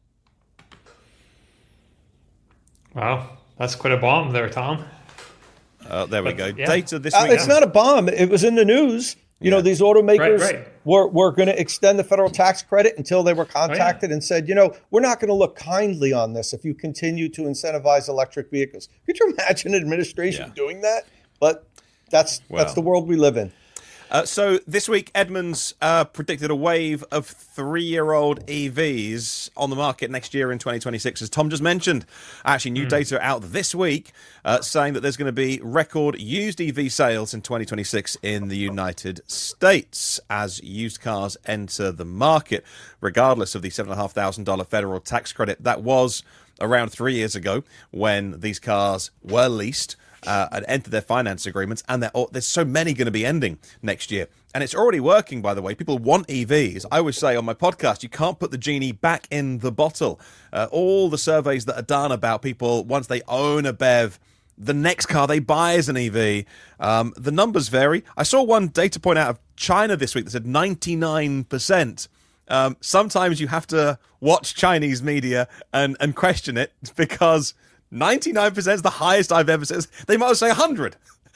Wow, that's quite a bomb there, Tom. There we go. Yeah. Data this week. It's not a bomb. It was in the news. These automakers were going to extend the federal tax credit until they were contacted and said, we're not going to look kindly on this if you continue to incentivize electric vehicles. Could you imagine an administration doing that? But that's the world we live in. So this week, Edmunds predicted a wave of 3-year-old EVs on the market next year in 2026, as Tom just mentioned. Actually, new data out this week saying that there's going to be record used EV sales in 2026 in the United States as used cars enter the market, regardless of the $7,500 federal tax credit. That was around 3 years ago when these cars were leased and enter their finance agreements, and there's so many going to be ending next year. And it's already working, by the way. People want EVs. I always say on my podcast, you can't put the genie back in the bottle. All the surveys that are done about people, once they own a BEV, the next car they buy is an EV. The numbers vary. I saw one data point out of China this week that said 99%. Sometimes you have to watch Chinese media and question it, because 99% is the highest I've ever seen. They might say 100.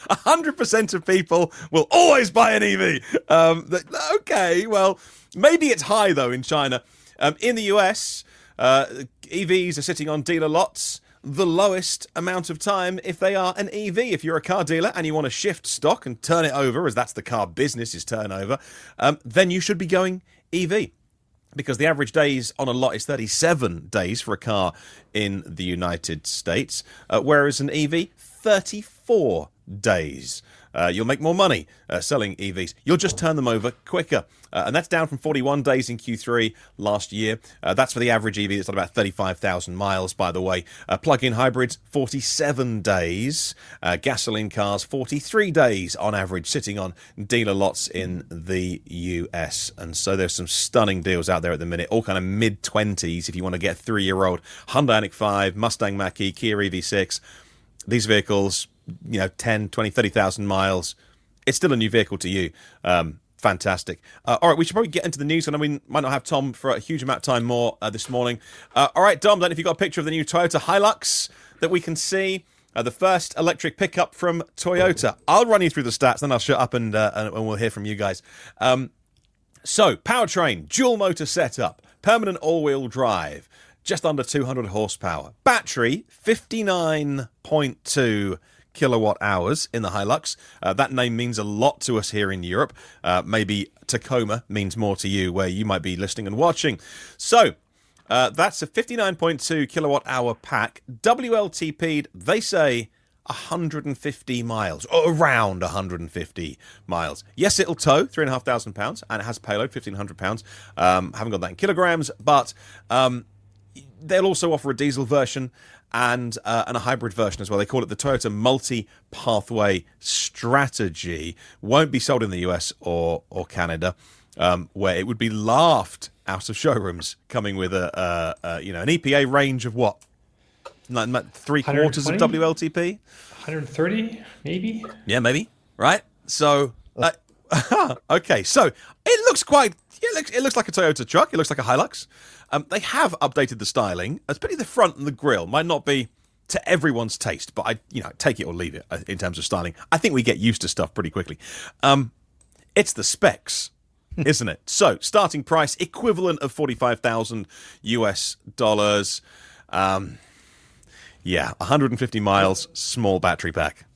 100% of people will always buy an EV. Okay, well, maybe it's high, though, in China. In the US, EVs are sitting on dealer lots the lowest amount of time if they are an EV. If you're a car dealer and you want to shift stock and turn it over, as that's the car business's turnover, then you should be going EV. Because the average days on a lot is 37 days for a car in the United States, whereas an EV, 34 days. You'll make more money selling EVs. You'll just turn them over quicker. And that's down from 41 days in Q3 last year. That's for the average EV. It's at about 35,000 miles, by the way. Plug-in hybrids, 47 days. Gasoline cars, 43 days on average, sitting on dealer lots in the US. And so there's some stunning deals out there at the minute, all kind of mid-20s if you want to get a 3-year-old Hyundai Ioniq 5, Mustang Mach-E, Kia EV6. These vehicles, 10, 20, 30,000 miles. It's still a new vehicle to you. Fantastic. All right, we should probably get into the news, and we might not have Tom for a huge amount of time more this morning. All right, Dom, then if you've got a picture of the new Toyota Hilux that we can see, the first electric pickup from Toyota. I'll run you through the stats, then I'll shut up and we'll hear from you guys. So, powertrain, dual motor setup, permanent all-wheel drive, just under 200 horsepower. Battery, 59.2 kilowatt hours in the Hilux. That name means a lot to us here in Europe. Maybe Tacoma means more to you where you might be listening and watching. So that's a 59.2 kilowatt hour pack. WLTP'd, they say 150 miles, or around 150 miles. Yes, it'll tow 3,500 pounds, and it has payload 1,500 pounds. Haven't got that in kilograms, but they'll also offer a diesel version and a hybrid version as well. They call it the Toyota Multi-Pathway Strategy. Won't be sold in the US or Canada, where it would be laughed out of showrooms, coming with an EPA range of what? Like 3/4 of WLTP? 130, maybe? Yeah, maybe. Right? So, okay. So, it looks quite... It looks like a Toyota truck. It looks like a Hilux. They have updated the styling, especially the front and the grille. Might not be to everyone's taste, but I take it or leave it in terms of styling. I think we get used to stuff pretty quickly. It's the specs, isn't it? So, starting price equivalent of $45,000 US. 150 miles, small battery pack.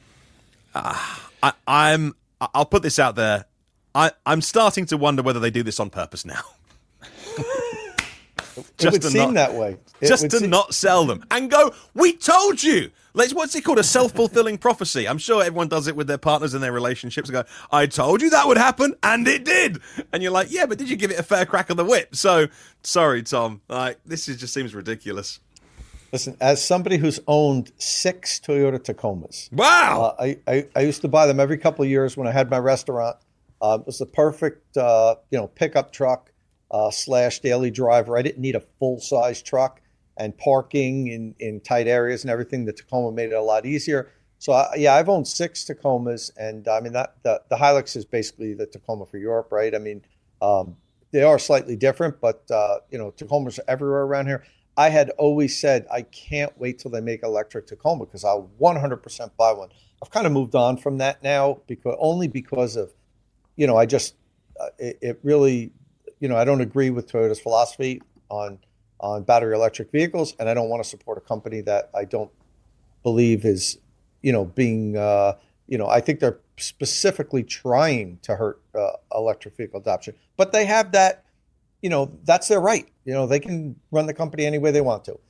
I'll put this out there. I'm starting to wonder whether they do this on purpose now. It would seem that way. Just to not sell them and go, we told you. What's it called? A self-fulfilling prophecy. I'm sure everyone does it with their partners in their relationships. Go, I told you that would happen, and it did. And you're like, yeah, but did you give it a fair crack of the whip? So, sorry, Tom. Just seems ridiculous. Listen, as somebody who's owned 6 Toyota Tacomas. Wow. I used to buy them every couple of years when I had my restaurant. It was the perfect, pickup truck / daily driver. I didn't need a full-size truck. And parking in tight areas and everything, the Tacoma made it a lot easier. So, I've owned 6 Tacomas, and I mean, the Hilux is basically the Tacoma for Europe, right? I mean, they are slightly different, but, Tacomas are everywhere around here. I had always said, I can't wait till they make electric Tacoma because I'll 100% buy one. I've kind of moved on from that now because of, I just, it really, I don't agree with Toyota's philosophy on battery electric vehicles, and I don't want to support a company that I don't believe is, being, I think they're specifically trying to hurt electric vehicle adoption. But they have that, that's their right. They can run the company any way they want to.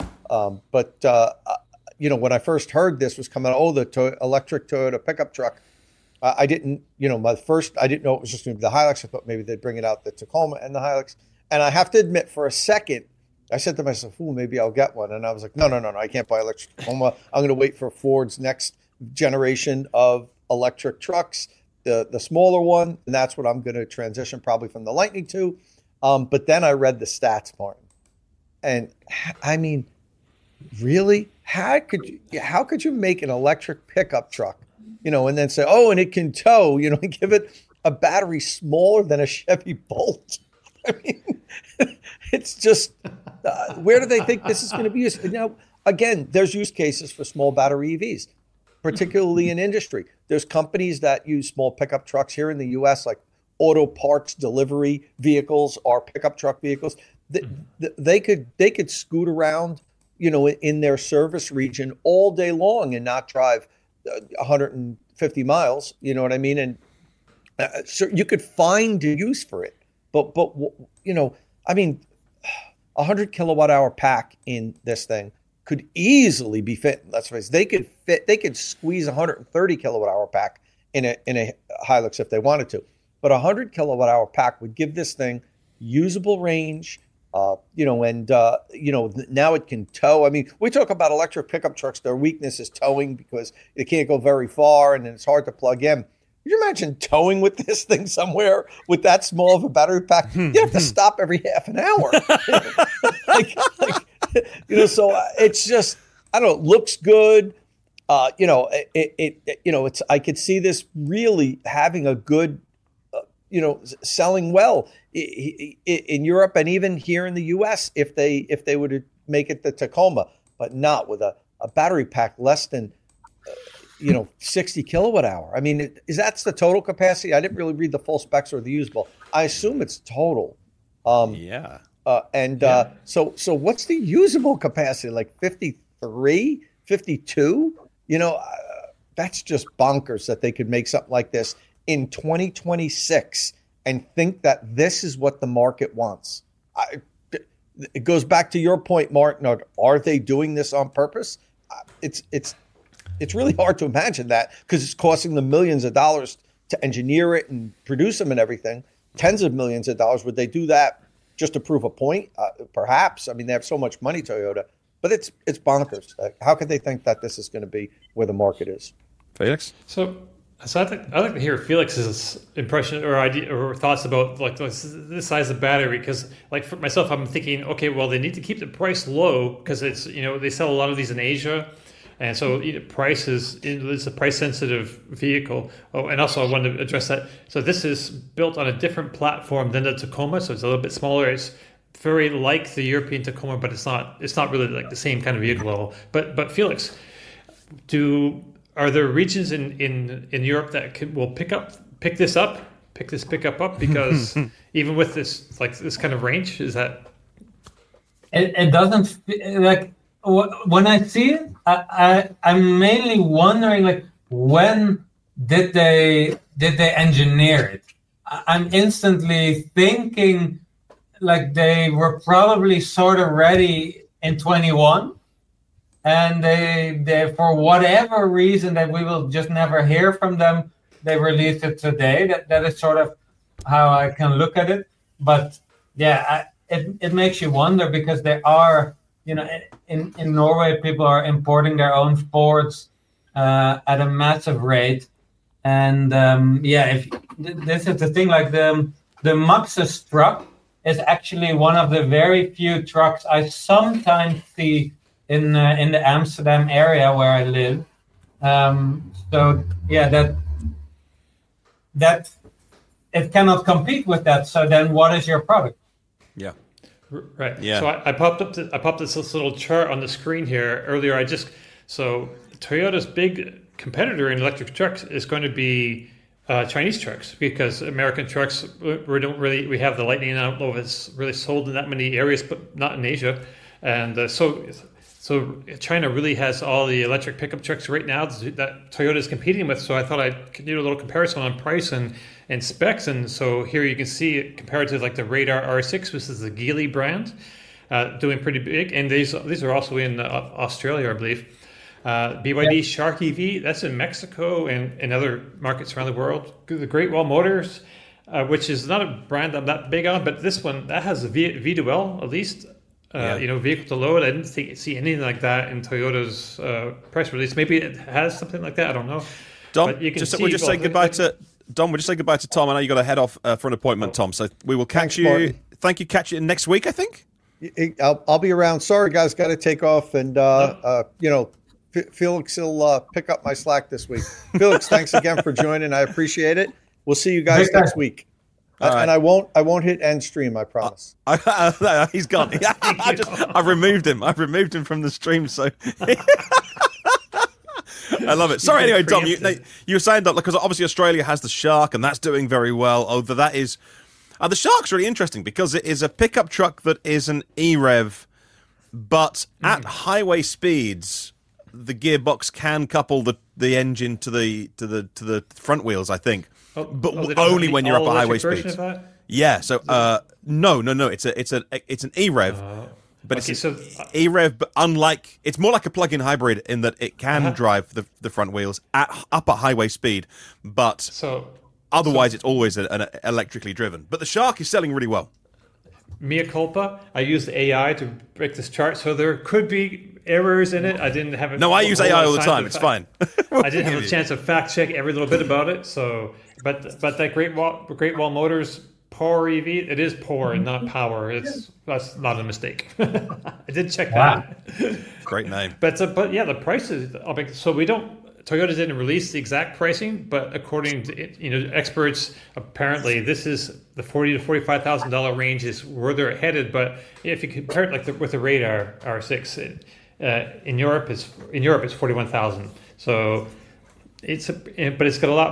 When I first heard this was coming out, the electric Toyota pickup truck, I didn't know it was just going to be the Hilux. I thought maybe they'd bring it out the Tacoma and the Hilux. And I have to admit, for a second, I said to myself, maybe I'll get one. And I was like, no, I can't buy electric Tacoma. I'm going to wait for Ford's next generation of electric trucks, the smaller one. And that's what I'm going to transition probably from the Lightning to. But then I read the stats, Martin. And I mean, really? How could you make an electric pickup truck, and then say, and it can tow, and give it a battery smaller than a Chevy Bolt? I mean, it's just, where do they think this is going to be used? Now, again, there's use cases for small battery EVs, particularly in industry. There's companies that use small pickup trucks here in the U.S., like auto parts delivery vehicles or pickup truck vehicles. They could scoot around, in their service region all day long and not drive 150 miles. You know what I mean? And so you could find a use for it. But I mean, 100 kilowatt hour pack in this thing could easily be fit. Let's face it, they could squeeze 130 kilowatt hour pack in a Hilux if they wanted to. But 100 kilowatt hour pack would give this thing usable range, now it can tow. I mean, we talk about electric pickup trucks. Their weakness is towing because they can't go very far and it's hard to plug in. Could you imagine towing with this thing somewhere with that small of a battery pack? You have to stop every half an hour. So it's just, I don't know, it looks good. It's, I could see this really having a good, selling well in Europe and even here in the U.S. if they were to make it the Tacoma, but not with a battery pack less than 60 kilowatt hour. I mean, that's the total capacity. I didn't really read the full specs or the usable. I assume it's total. So what's the usable capacity? Like 53, 52? That's just bonkers that they could make something like this in 2026 and think that this is what the market wants. It goes back to your point, Martin. Are they doing this on purpose? It's really hard to imagine that because it's costing them millions of dollars to engineer it and produce them and everything. Tens of millions of dollars. Would they do that just to prove a point? Perhaps. I mean, they have so much money, Toyota, but it's bonkers. How could they think that this is going to be where the market is? Felix? So I'd like to hear Felix's impression or idea or thoughts about like the size of battery, because like for myself, I'm thinking, okay, well, they need to keep the price low because it's they sell a lot of these in Asia. And so price it's a price-sensitive vehicle. Oh, and also I wanted to address that. So this is built on a different platform than the Tacoma, so it's a little bit smaller. It's very like the European Tacoma, but it's not really like the same kind of vehicle level. But Felix, are there regions in Europe that will pick this pickup up? Because even with this kind of range, is that it doesn't like. When I see it, I'm mainly wondering, like, when did they engineer it? I'm instantly thinking like they were probably sort of ready in 21, and they for whatever reason that we will just never hear from them, they released it today. That is sort of how I can look at it. But yeah, it makes you wonder, because they are, in Norway, people are importing their own Fords at a massive rate. And if this is the thing, like the Maxus truck is actually one of the very few trucks I sometimes see in the Amsterdam area where I live. So yeah, that it cannot compete with that. So then, what is your product? Yeah. Right. Yeah. So I popped this little chart on the screen here earlier. So Toyota's big competitor in electric trucks is going to be Chinese trucks, because American trucks, we have the Lightning. I don't know if it's really sold in that many areas, but not in Asia. And so China really has all the electric pickup trucks right now that Toyota is competing with. So I thought I'd do a little comparison on price and specs. And so here you can see it compared to like the Radar R6, which is the Geely brand, doing pretty big. And these are also in Australia, I believe. BYD Shark EV, that's in Mexico and other markets around the world. The Great Wall Motors, which is not a brand I'm that big on, but this one, that has a V2L at least, vehicle to load. I didn't see anything like that in Toyota's press release. Maybe it has something like that, I don't know. Dom, we'll just say goodbye to Tom. I know you got to head off for an appointment, Tom, so we will catch you. Martin. Thank you. Catch you next week, I think. I'll be around. Sorry, guys, got to take off, and Felix will pick up my slack this week. Felix, thanks again for joining. I appreciate it. We'll see you guys next week. Right. And I won't hit end stream, I promise. He's gone. I've removed him. I've removed him from the stream. So I love it. Sorry, anyway, Dom, you were saying that because obviously Australia has the Shark, and that's doing very well. Although that is the Shark's really interesting because it is a pickup truck that is an E-Rev, but at highway speeds, the gearbox can couple the engine to the front wheels, I think, but only when you're up at highway speeds. Yeah. So no. It's an E-Rev, but it's an E-Rev, but unlike, it's more like a plug-in hybrid in that it can drive the front wheels up at highway speed, but otherwise it's always an electrically driven. But the Shark is selling really well. Mea culpa. I used AI to break this chart, so there could be errors in it. I didn't have it. No, I use AI all the time. It's fine. I didn't have a chance to fact check every little bit about it. So, but that Great Wall Motors Power EV, it is power and not power. That's not a mistake. I did check that. Great name. But yeah, the prices. So we don't. Toyota didn't release the exact pricing, but according to experts, apparently this is the $40,000 to $45,000 range is where they're headed. But if you compare it with the Radar R6, in Europe it's $41,000. So but it's got a lot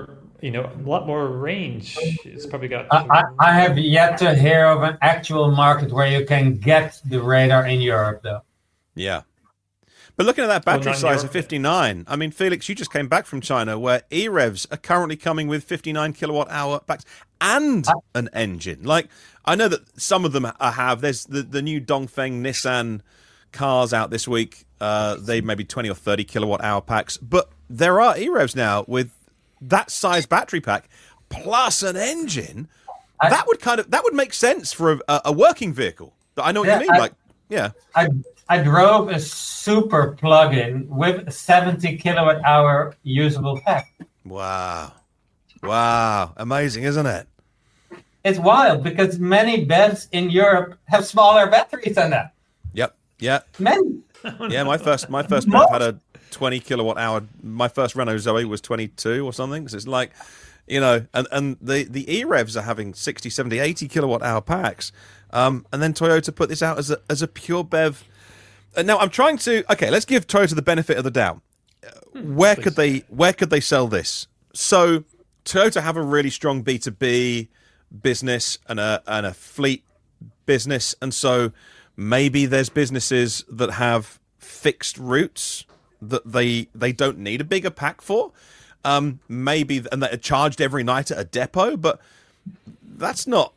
more range. It's probably got. I have yet to hear of an actual market where you can get the Radar in Europe, though. Yeah. But looking at that battery size of 59, I mean, Felix, you just came back from China where E-Revs are currently coming with 59 kilowatt hour packs and an engine. Like, I know that some of them have. There's the new Dongfeng Nissan cars out this week. They may be 20 or 30 kilowatt hour packs. But there are E-Revs now with that size battery pack plus an engine. That would make sense for a working vehicle. I know what you mean. I drove a super plug-in with a 70 kilowatt hour usable pack. Wow. Amazing, isn't it? It's wild because many BEVs in Europe have smaller batteries than that. Yep. Yeah. Many. Yeah, my first BEV had a 20 kilowatt hour. My first Renault Zoe was 22 or something. So it's like, and the E-Revs are having 60, 70, 80 kilowatt hour packs. And then Toyota put this out as a pure BEV. Now I'm trying to. Okay, let's give Toyota the benefit of the doubt. Where could they sell this? So Toyota have a really strong B2B business and a fleet business, and so maybe there's businesses that have fixed routes that they don't need a bigger pack for. Maybe and they're charged every night at a depot, but that's not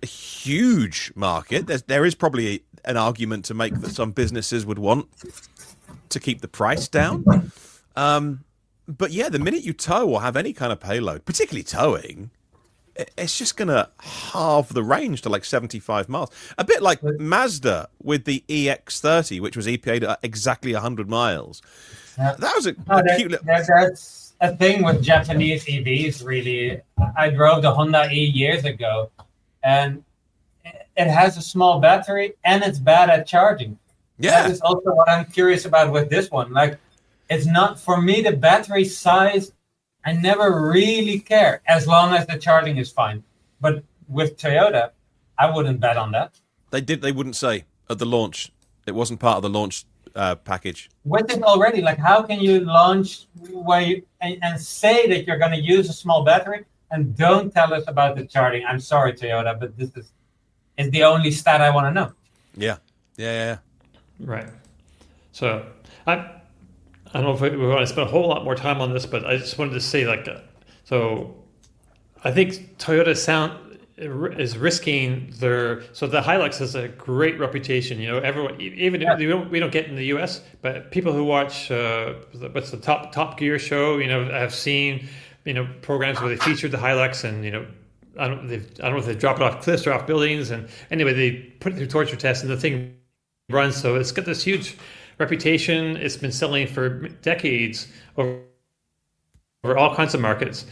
a huge market. There is probably an argument to make that some businesses would want to keep the price down. But yeah, the minute you tow or have any kind of payload, particularly towing, it's just going to halve the range to like 75 miles. A bit like Mazda with the EX30, which was EPA'd at exactly 100 miles. That was a cute little... That's a thing with Japanese EVs, really. I drove the Honda E years ago, and it has a small battery, and it's bad at charging. Yeah. That is also what I'm curious about with this one. Like, it's not, for me, the battery size, I never really care as long as the charging is fine. But with Toyota, I wouldn't bet on that. They wouldn't say at the launch. It wasn't part of the launch package. With it already, like, how can you launch and say that you're going to use a small battery and don't tell us about the charging? I'm sorry, Toyota, but this is the only stat I want to know. Yeah. Right. So I don't know if we want to spend a whole lot more time on this, but I just wanted to say, so I think Toyota is risking so the Hilux has a great reputation. Everyone, even we don't get in the U.S., but people who watch what's the Top Gear show, have seen, programs where they featured the Hilux, and I don't know if they drop it off cliffs or off buildings, and anyway they put it through torture tests and the thing runs. So it's got this huge reputation. It's been selling for decades over all kinds of markets.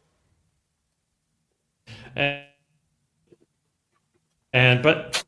But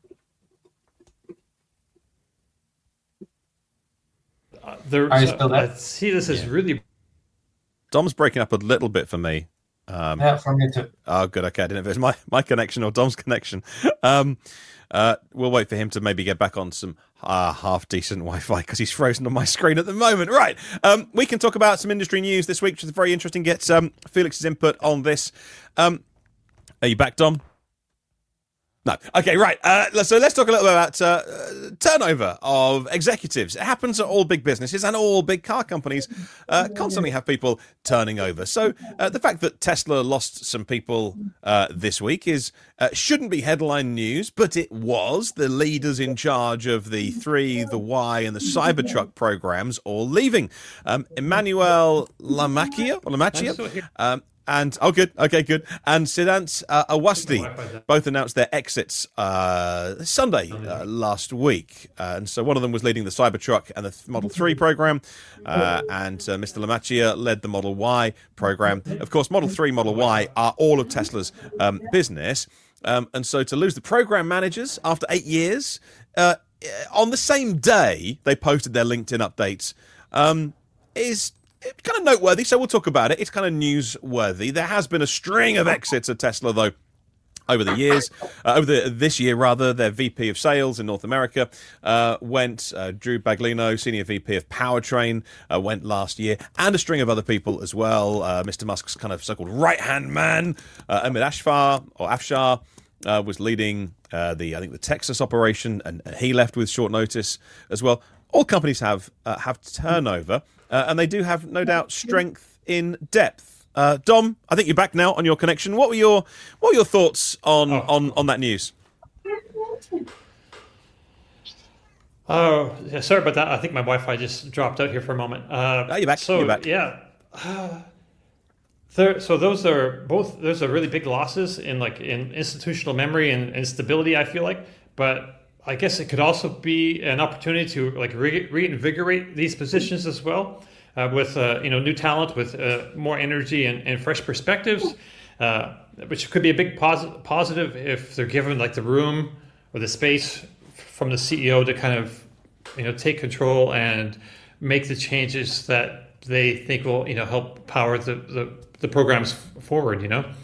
Are you still there? I see this as really... Dom's breaking up a little bit for me. Yeah, for me too. Oh, good. Okay, I didn't know if it was my connection or Dom's connection. We'll wait for him to maybe get back on some half-decent Wi-Fi because he's frozen on my screen at the moment. Right. We can talk about some industry news this week, which is very interesting. Get Felix's input on this. Are you back, Dom? No. Okay, right. So let's talk a little bit about turnover of executives. It happens at all big businesses and all big car companies constantly have people turning over. So the fact that Tesla lost some people this week shouldn't be headline news, but it was. The leaders in charge of the 3, the Y, and the Cybertruck programs all leaving. Emmanuel Lamacchia, and good. And Siddhant Awasthi both announced their exits Sunday last week. And so one of them was leading the Cybertruck and the Model 3 program, and Mr. Lamacchia led the Model Y program. Of course, Model 3, Model Y are all of Tesla's business. And so to lose the program managers after 8 years, on the same day they posted their LinkedIn updates, is kind of noteworthy, so we'll talk about it. It's kind of newsworthy. There has been a string of exits at Tesla, though, over the years. This year, rather, their VP of Sales in North America went. Drew Baglino, Senior VP of Powertrain, went last year, and a string of other people as well. Mr. Musk's kind of so-called right-hand man, Ahmed Afshar, was leading the Texas operation, and he left with short notice as well. All companies have turnover. And they do have, no doubt, strength in depth. Dom, I think you're back now on your connection. What were your thoughts on that news? Oh, yeah, sorry about that. I think my Wi-Fi just dropped out here for a moment. You're back. So, you're back. Yeah. Those are really big losses in institutional memory and stability, I feel like. But I guess it could also be an opportunity to reinvigorate these positions as well, with new talent, with more energy and fresh perspectives, which could be a big positive if they're given the room or the space from the CEO to kind of take control and make the changes that they think will help power the programs forward.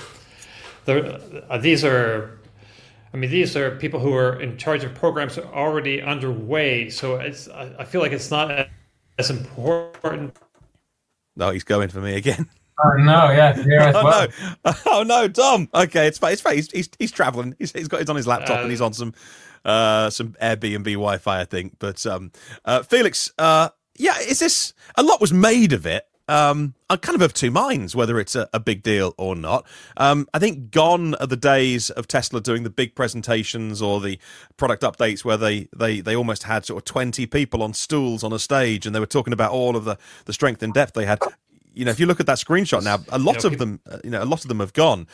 These are people who are in charge of programs already underway, so I feel like it's not as important. No, he's going for me again. Oh no, yeah, here as well. No. Oh no, Dom. Okay, it's fine. He's traveling. He's on his laptop and he's on some Airbnb Wi-Fi, I think. But Felix, is this a lot was made of it I'm kind of two minds whether it's a big deal or not. I think gone are the days of Tesla doing the big presentations or the product updates where they almost had sort of 20 people on stools on a stage and they were talking about all of the strength and depth they had. If you look at that screenshot now, a lot of them have gone.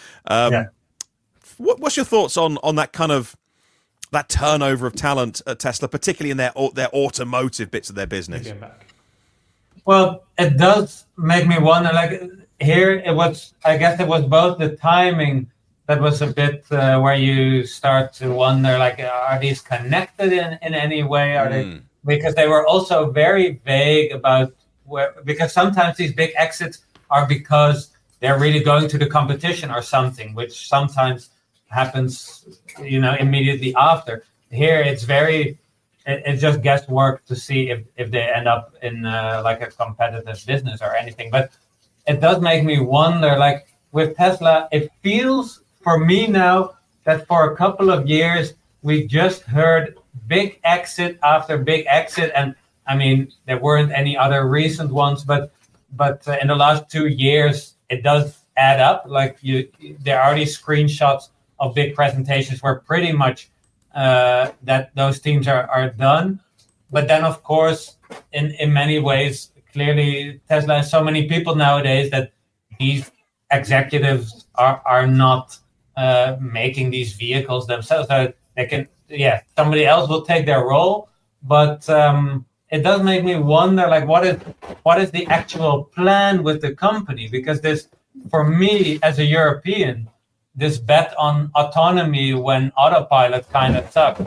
What's your thoughts on that kind of that turnover of talent at Tesla, particularly in their automotive bits of their business? Well, it does make me wonder. Like here, I guess it was both the timing that was a bit where you start to wonder, like, are these connected in any way? Are they? Because they were also very vague about because sometimes these big exits are because they're really going to the competition or something, which sometimes happens, immediately after. Here, it's just guesswork to see if they end up in like a competitive business or anything. But it does make me wonder, like with Tesla, it feels for me now that for a couple of years, we just heard big exit after big exit. And I mean, there weren't any other recent ones, but in the last 2 years, it does add up. Like there are these screenshots of big presentations where pretty much that those teams are done. But then, of course, in many ways, clearly Tesla has so many people nowadays that these executives are not making these vehicles themselves. So they can, somebody else will take their role. But it does make me wonder, like, what is the actual plan with the company? Because this, for me as a European, this bet on autonomy when autopilot kind of sucked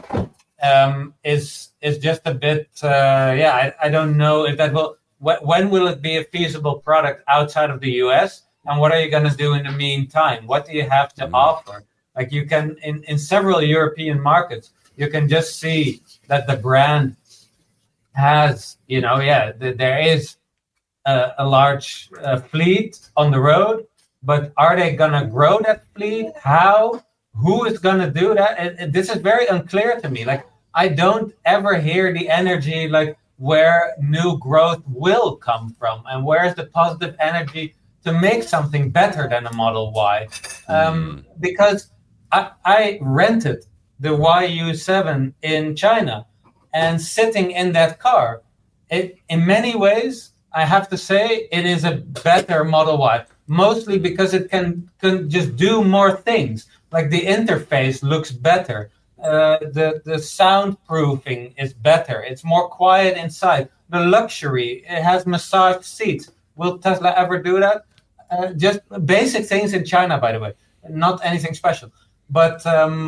is just a bit. I don't know if that will. When will it be a feasible product outside of the US? And what are you going to do in the meantime? What do you have to offer? Like you can in several European markets, you can just see that the brand has, there is a large fleet on the road. But are they going to grow that fleet? How? Who is going to do that? This is very unclear to me. Like, I don't ever hear the energy, like, where new growth will come from and where's the positive energy to make something better than a Model Y. Because I rented the YU7 in China and sitting in that car, in many ways, I have to say, it is a better Model Y. Mostly because it can just do more things. Like the interface looks better. The soundproofing is better. It's more quiet inside. The luxury, it has massaged seats. Will Tesla ever do that? Just basic things in China, by the way. Not anything special. But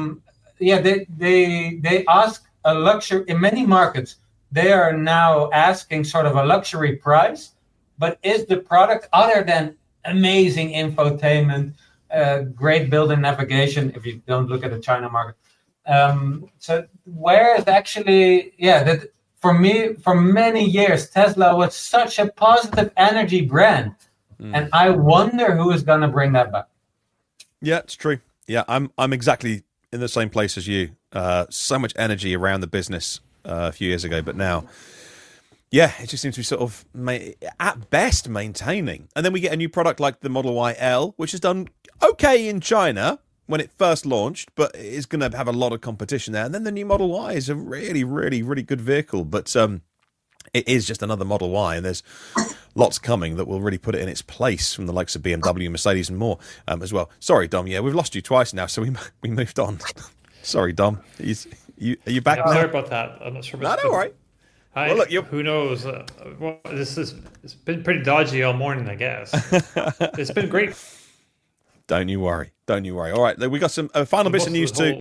they ask a luxury. In many markets, they are now asking sort of a luxury price. But is the product, other than amazing infotainment, great built-in navigation, if you don't look at the China market. So where is actually, that for me, for many years, Tesla was such a positive energy brand. And I wonder who is going to bring that back. Yeah, it's true. Yeah, I'm exactly in the same place as you. So much energy around the business a few years ago, but now... Yeah, it just seems to be sort of, at best, maintaining. And then we get a new product like the Model Y L, which has done okay in China when it first launched, but is going to have a lot of competition there. And then the new Model Y is a really, really, really good vehicle. But it is just another Model Y, and there's lots coming that will really put it in its place from the likes of BMW, Mercedes, and more as well. Sorry, Dom. Yeah, we've lost you twice now, so we moved on. Sorry, Dom. Are you back now? Sorry about that. I'm not sure. No, all right. Well, look, who knows? It's been pretty dodgy all morning, I guess. It's been great. Don't you worry. All right, we got some final bits of news too.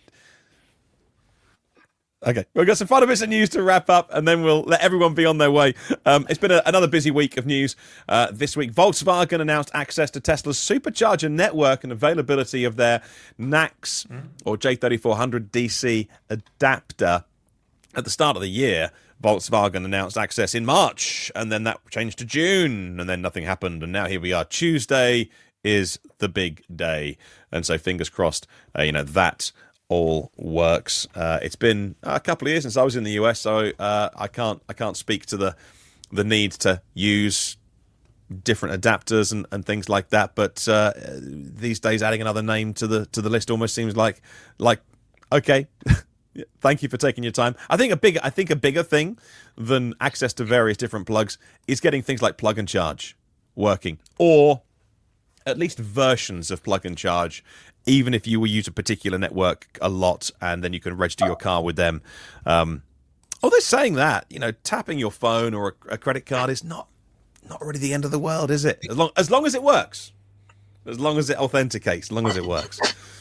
Okay, we've got some final bits of news to wrap up, and then we'll let everyone be on their way. It's been another busy week of news. This week, Volkswagen announced access to Tesla's supercharger network and availability of their NACS or J3400 DC adapter. At the start of the year, Volkswagen announced access in March, and then that changed to June, and then nothing happened, and now here we are. Tuesday is the big day, and so fingers crossed, that all works. It's been a couple of years since I was in the US, so I can't speak to the need to use different adapters and things like that. But these days, adding another name to the list almost seems like okay. Thank you for taking your time. I think a bigger thing than access to various different plugs is getting things like Plug and Charge working, or at least versions of Plug and Charge, even if you use a particular network a lot, and then you can register your car with them. Although saying that, tapping your phone or a credit card is not really the end of the world, is it? As long as it works, as long as it authenticates, as long as it works.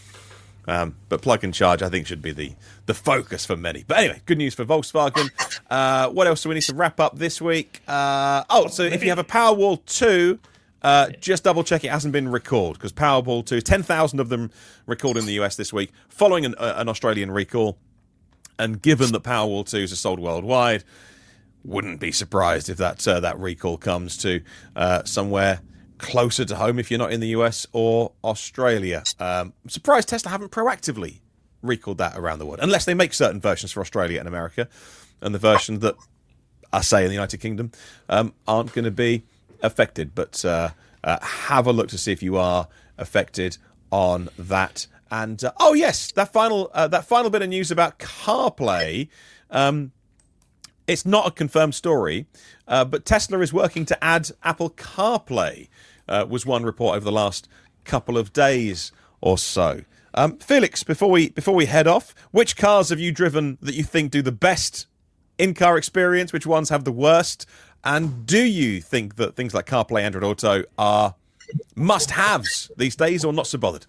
But Plug and Charge, I think, should be the focus for many. But anyway, good news for Volkswagen. What else do we need to wrap up this week? So if you have a Powerwall 2, just double check it hasn't been recalled, because Powerball 2, 10,000 of them recalled in the US this week, following an Australian recall. And given that Powerwall 2s are sold worldwide, wouldn't be surprised if that recall comes to somewhere closer to home if you're not in the US or Australia. I'm surprised Tesla haven't proactively recalled that around the world, unless they make certain versions for Australia and America, and the versions that are, say, in the United Kingdom aren't going to be affected. But have a look to see if you are affected on that. And yes, that final bit of news about CarPlay. It's not a confirmed story, but Tesla is working to add Apple CarPlay. Was one report over the last couple of days or so. Felix, before we head off, which cars have you driven that you think do the best in-car experience? Which ones have the worst? And do you think that things like CarPlay, Android Auto are must-haves these days, or not so bothered?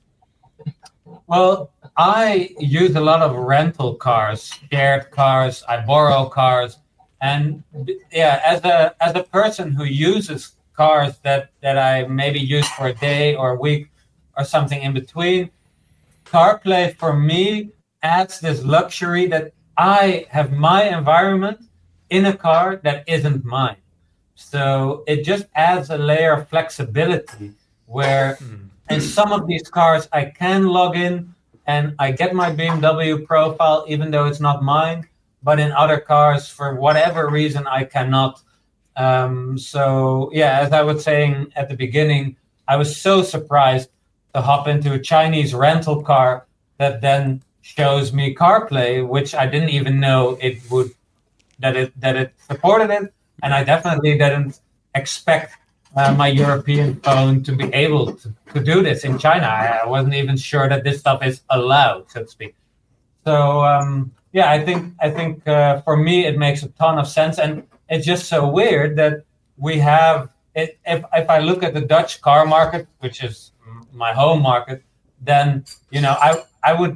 Well, I use a lot of rental cars, shared cars. I borrow cars, and as a person who uses cars that I maybe use for a day or a week or something in between, CarPlay for me adds this luxury that I have my environment in a car that isn't mine. So it just adds a layer of flexibility where in some of these cars I can log in and I get my BMW profile even though it's not mine, but in other cars, for whatever reason, I cannot. As I was saying at the beginning, I was so surprised to hop into a Chinese rental car that then shows me CarPlay, which I didn't even know it would, that it supported it, and I definitely didn't expect my European phone to be able to do this in China. I wasn't even sure that this stuff is allowed, so to speak. So I think for me it makes a ton of sense, and it's just so weird that we have it. If I look at the Dutch car market, which is my home market, then I would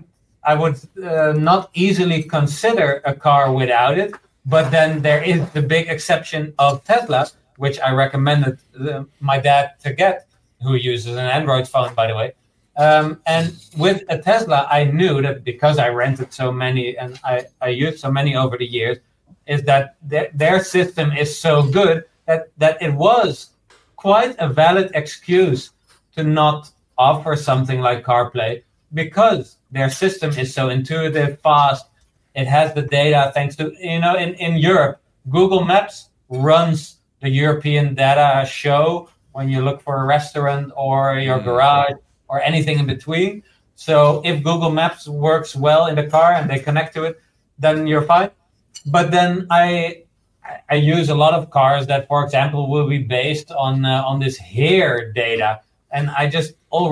not easily consider a car without it. But then there is the big exception of Tesla, which I recommended my dad to get, who uses an Android phone, by the way. And with a Tesla, I knew that because I rented so many and I used so many over the years, is that their system is so good that it was quite a valid excuse to not offer something like CarPlay, because their system is so intuitive, fast. It has the data thanks to, in Europe, Google Maps runs the European data show when you look for a restaurant or your garage or anything in between. So if Google Maps works well in the car and they connect to it, then you're fine. But then I use a lot of cars that, for example, will be based on this HERE data, and I the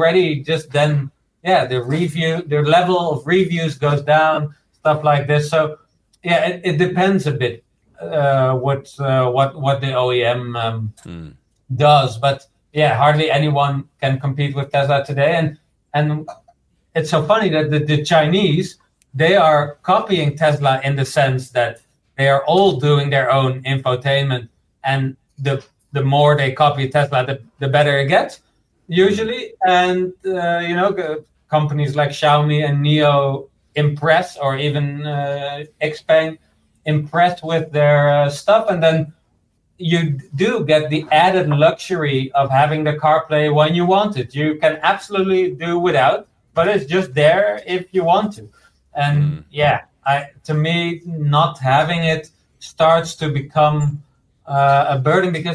level of reviews goes down, stuff like this. So it depends a bit what the OEM does, but hardly anyone can compete with Tesla today, and it's so funny that the Chinese, they are copying Tesla in the sense that they are all doing their own infotainment, and the more they copy Tesla, the better it gets usually. And companies like Xiaomi and NIO impress, or even Xpeng impressed with their stuff, and then you do get the added luxury of having the CarPlay when you want it. You can absolutely do without, but it's just there if you want to. And to me, not having it starts to become a burden, because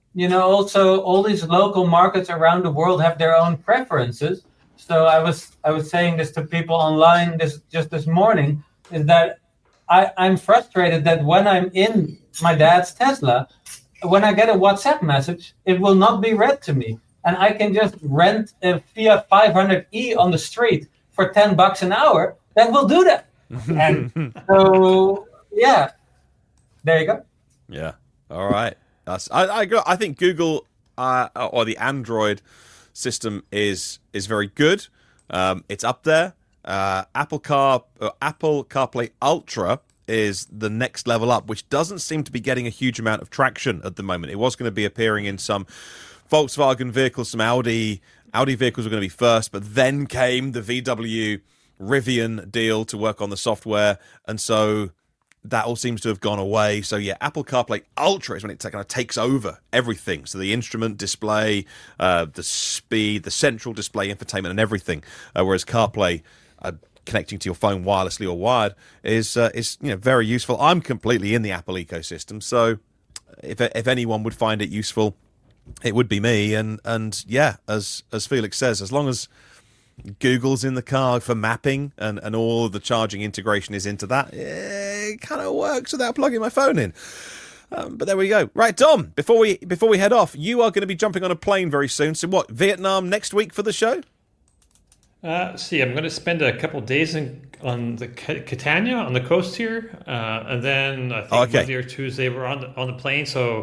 also all these local markets around the world have their own preferences. So I was saying this to people online this morning, is that I'm frustrated that when I'm in my dad's Tesla, when I get a WhatsApp message, it will not be read to me. And I can just rent a Fiat 500e on the street for $10 an hour. That will do that. And so, yeah, there you go. Yeah. All right. I think Google or the Android system is very good. It's up there. Apple CarPlay Ultra is the next level up, which doesn't seem to be getting a huge amount of traction at the moment. It was going to be appearing in some Volkswagen vehicles, some Audi vehicles were going to be first, but then came the VW Rivian deal to work on the software, and so that all seems to have gone away. So yeah, Apple CarPlay Ultra is when it kind of takes over everything. So the instrument display, the speed, the central display, infotainment, and everything. Whereas CarPlay, connecting to your phone wirelessly or wired, is very useful. I'm completely in the Apple ecosystem, so if anyone would find it useful, it would be me. And yeah, as Felix says, as long as Google's in the car for mapping and all of the charging integration is into that, it kind of works without plugging my phone in. But there we go. Right, Dom, before we head off, you are going to be jumping on a plane very soon. So what, Vietnam next week for the show? I'm going to spend a couple of days on the Catania on the coast here, and then I think Monday or Tuesday we're on the plane. So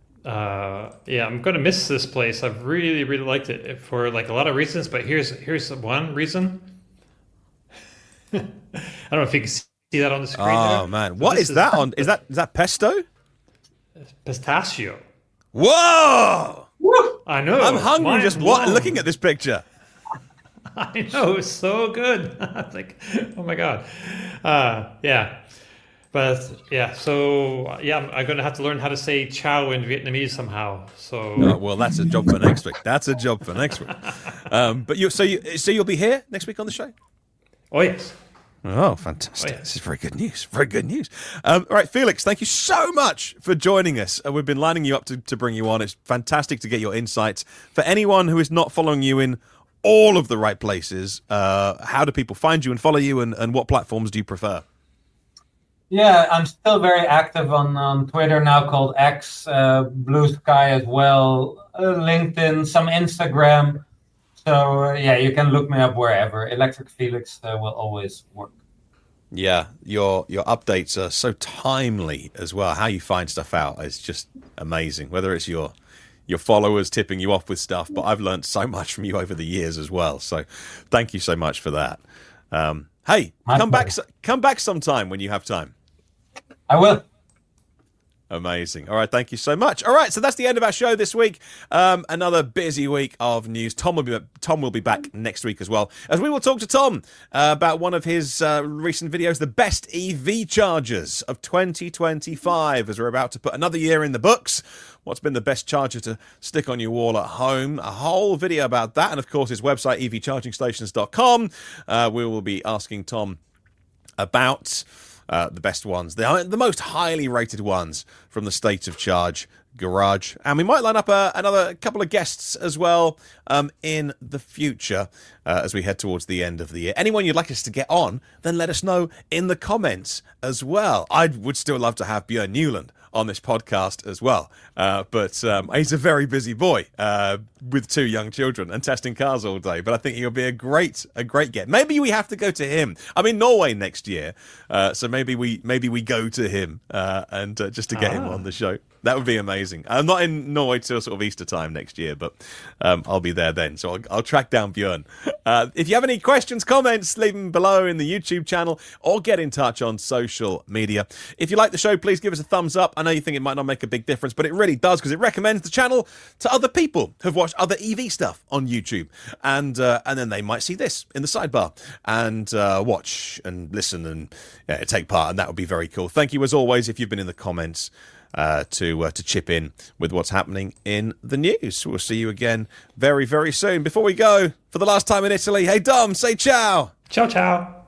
I'm going to miss this place. I've really, really liked it for like a lot of reasons, but here's one reason. I don't know if you can see that on the screen. Oh there. Man, what is that on? Is that pesto? Pistachio. Whoa! I know. I'm hungry just looking at this picture. I know, it's so good. I'm like, oh my god. Yeah. But yeah, so yeah, I'm going to have to learn how to say ciao in Vietnamese somehow. So well, that's a job for next week. But you'll be here next week on the show? Oh yes. Oh, fantastic. Oh, yes. This is very good news. Very good news. All right, Felix, thank you so much for joining us. We've been lining you up to bring you on. It's fantastic to get your insights. For anyone who is not following you in all of the right places, how do people find you and follow you, and what platforms do you prefer? Yeah, I'm still very active on Twitter now, called X, Blue Sky as well, LinkedIn, some Instagram. So you can look me up wherever. Electric Felix will always work. Yeah, your updates are so timely as well. How you find stuff out is just amazing. Whether it's your followers tipping you off with stuff, but I've learned so much from you over the years as well. So thank you so much for that. Hey, come back sometime when you have time. I will. Amazing. All right, thank you so much. All right, so that's the end of our show this week. Another busy week of news. Tom will be back next week as well, as we will talk to Tom about one of his recent videos, the best EV chargers of 2025, as we're about to put another year in the books. What's been the best charger to stick on your wall at home? A whole video about that, and of course his website, evchargingstations.com. We will be asking Tom about the best ones, the most highly rated ones from the State of Charge garage. And we might line up another couple of guests as well in the future as we head towards the end of the year. Anyone you'd like us to get on, then let us know in the comments as well. I would still love to have Björn Newland on this podcast as well. But he's a very busy boy with 2 young children and testing cars all day. But I think he'll be a great get. Maybe we have to go to him. I'm in Norway next year, so maybe we go to him and just to get him on the show. That would be amazing. I'm not in Norway till sort of Easter time next year, but I'll be there then. So I'll track down Björn. If you have any questions, comments, leave them below in the YouTube channel or get in touch on social media. If you like the show, please give us a thumbs up. I know you think it might not make a big difference, but it really does, because it recommends the channel to other people who've watched other EV stuff on YouTube. And then they might see this in the sidebar and watch and listen and take part. And that would be very cool. Thank you, as always, if you've been in the comments to chip in with what's happening in the news. We'll see you again very, very soon. Before we go, for the last time in Italy, hey Dom, say ciao. Ciao, ciao.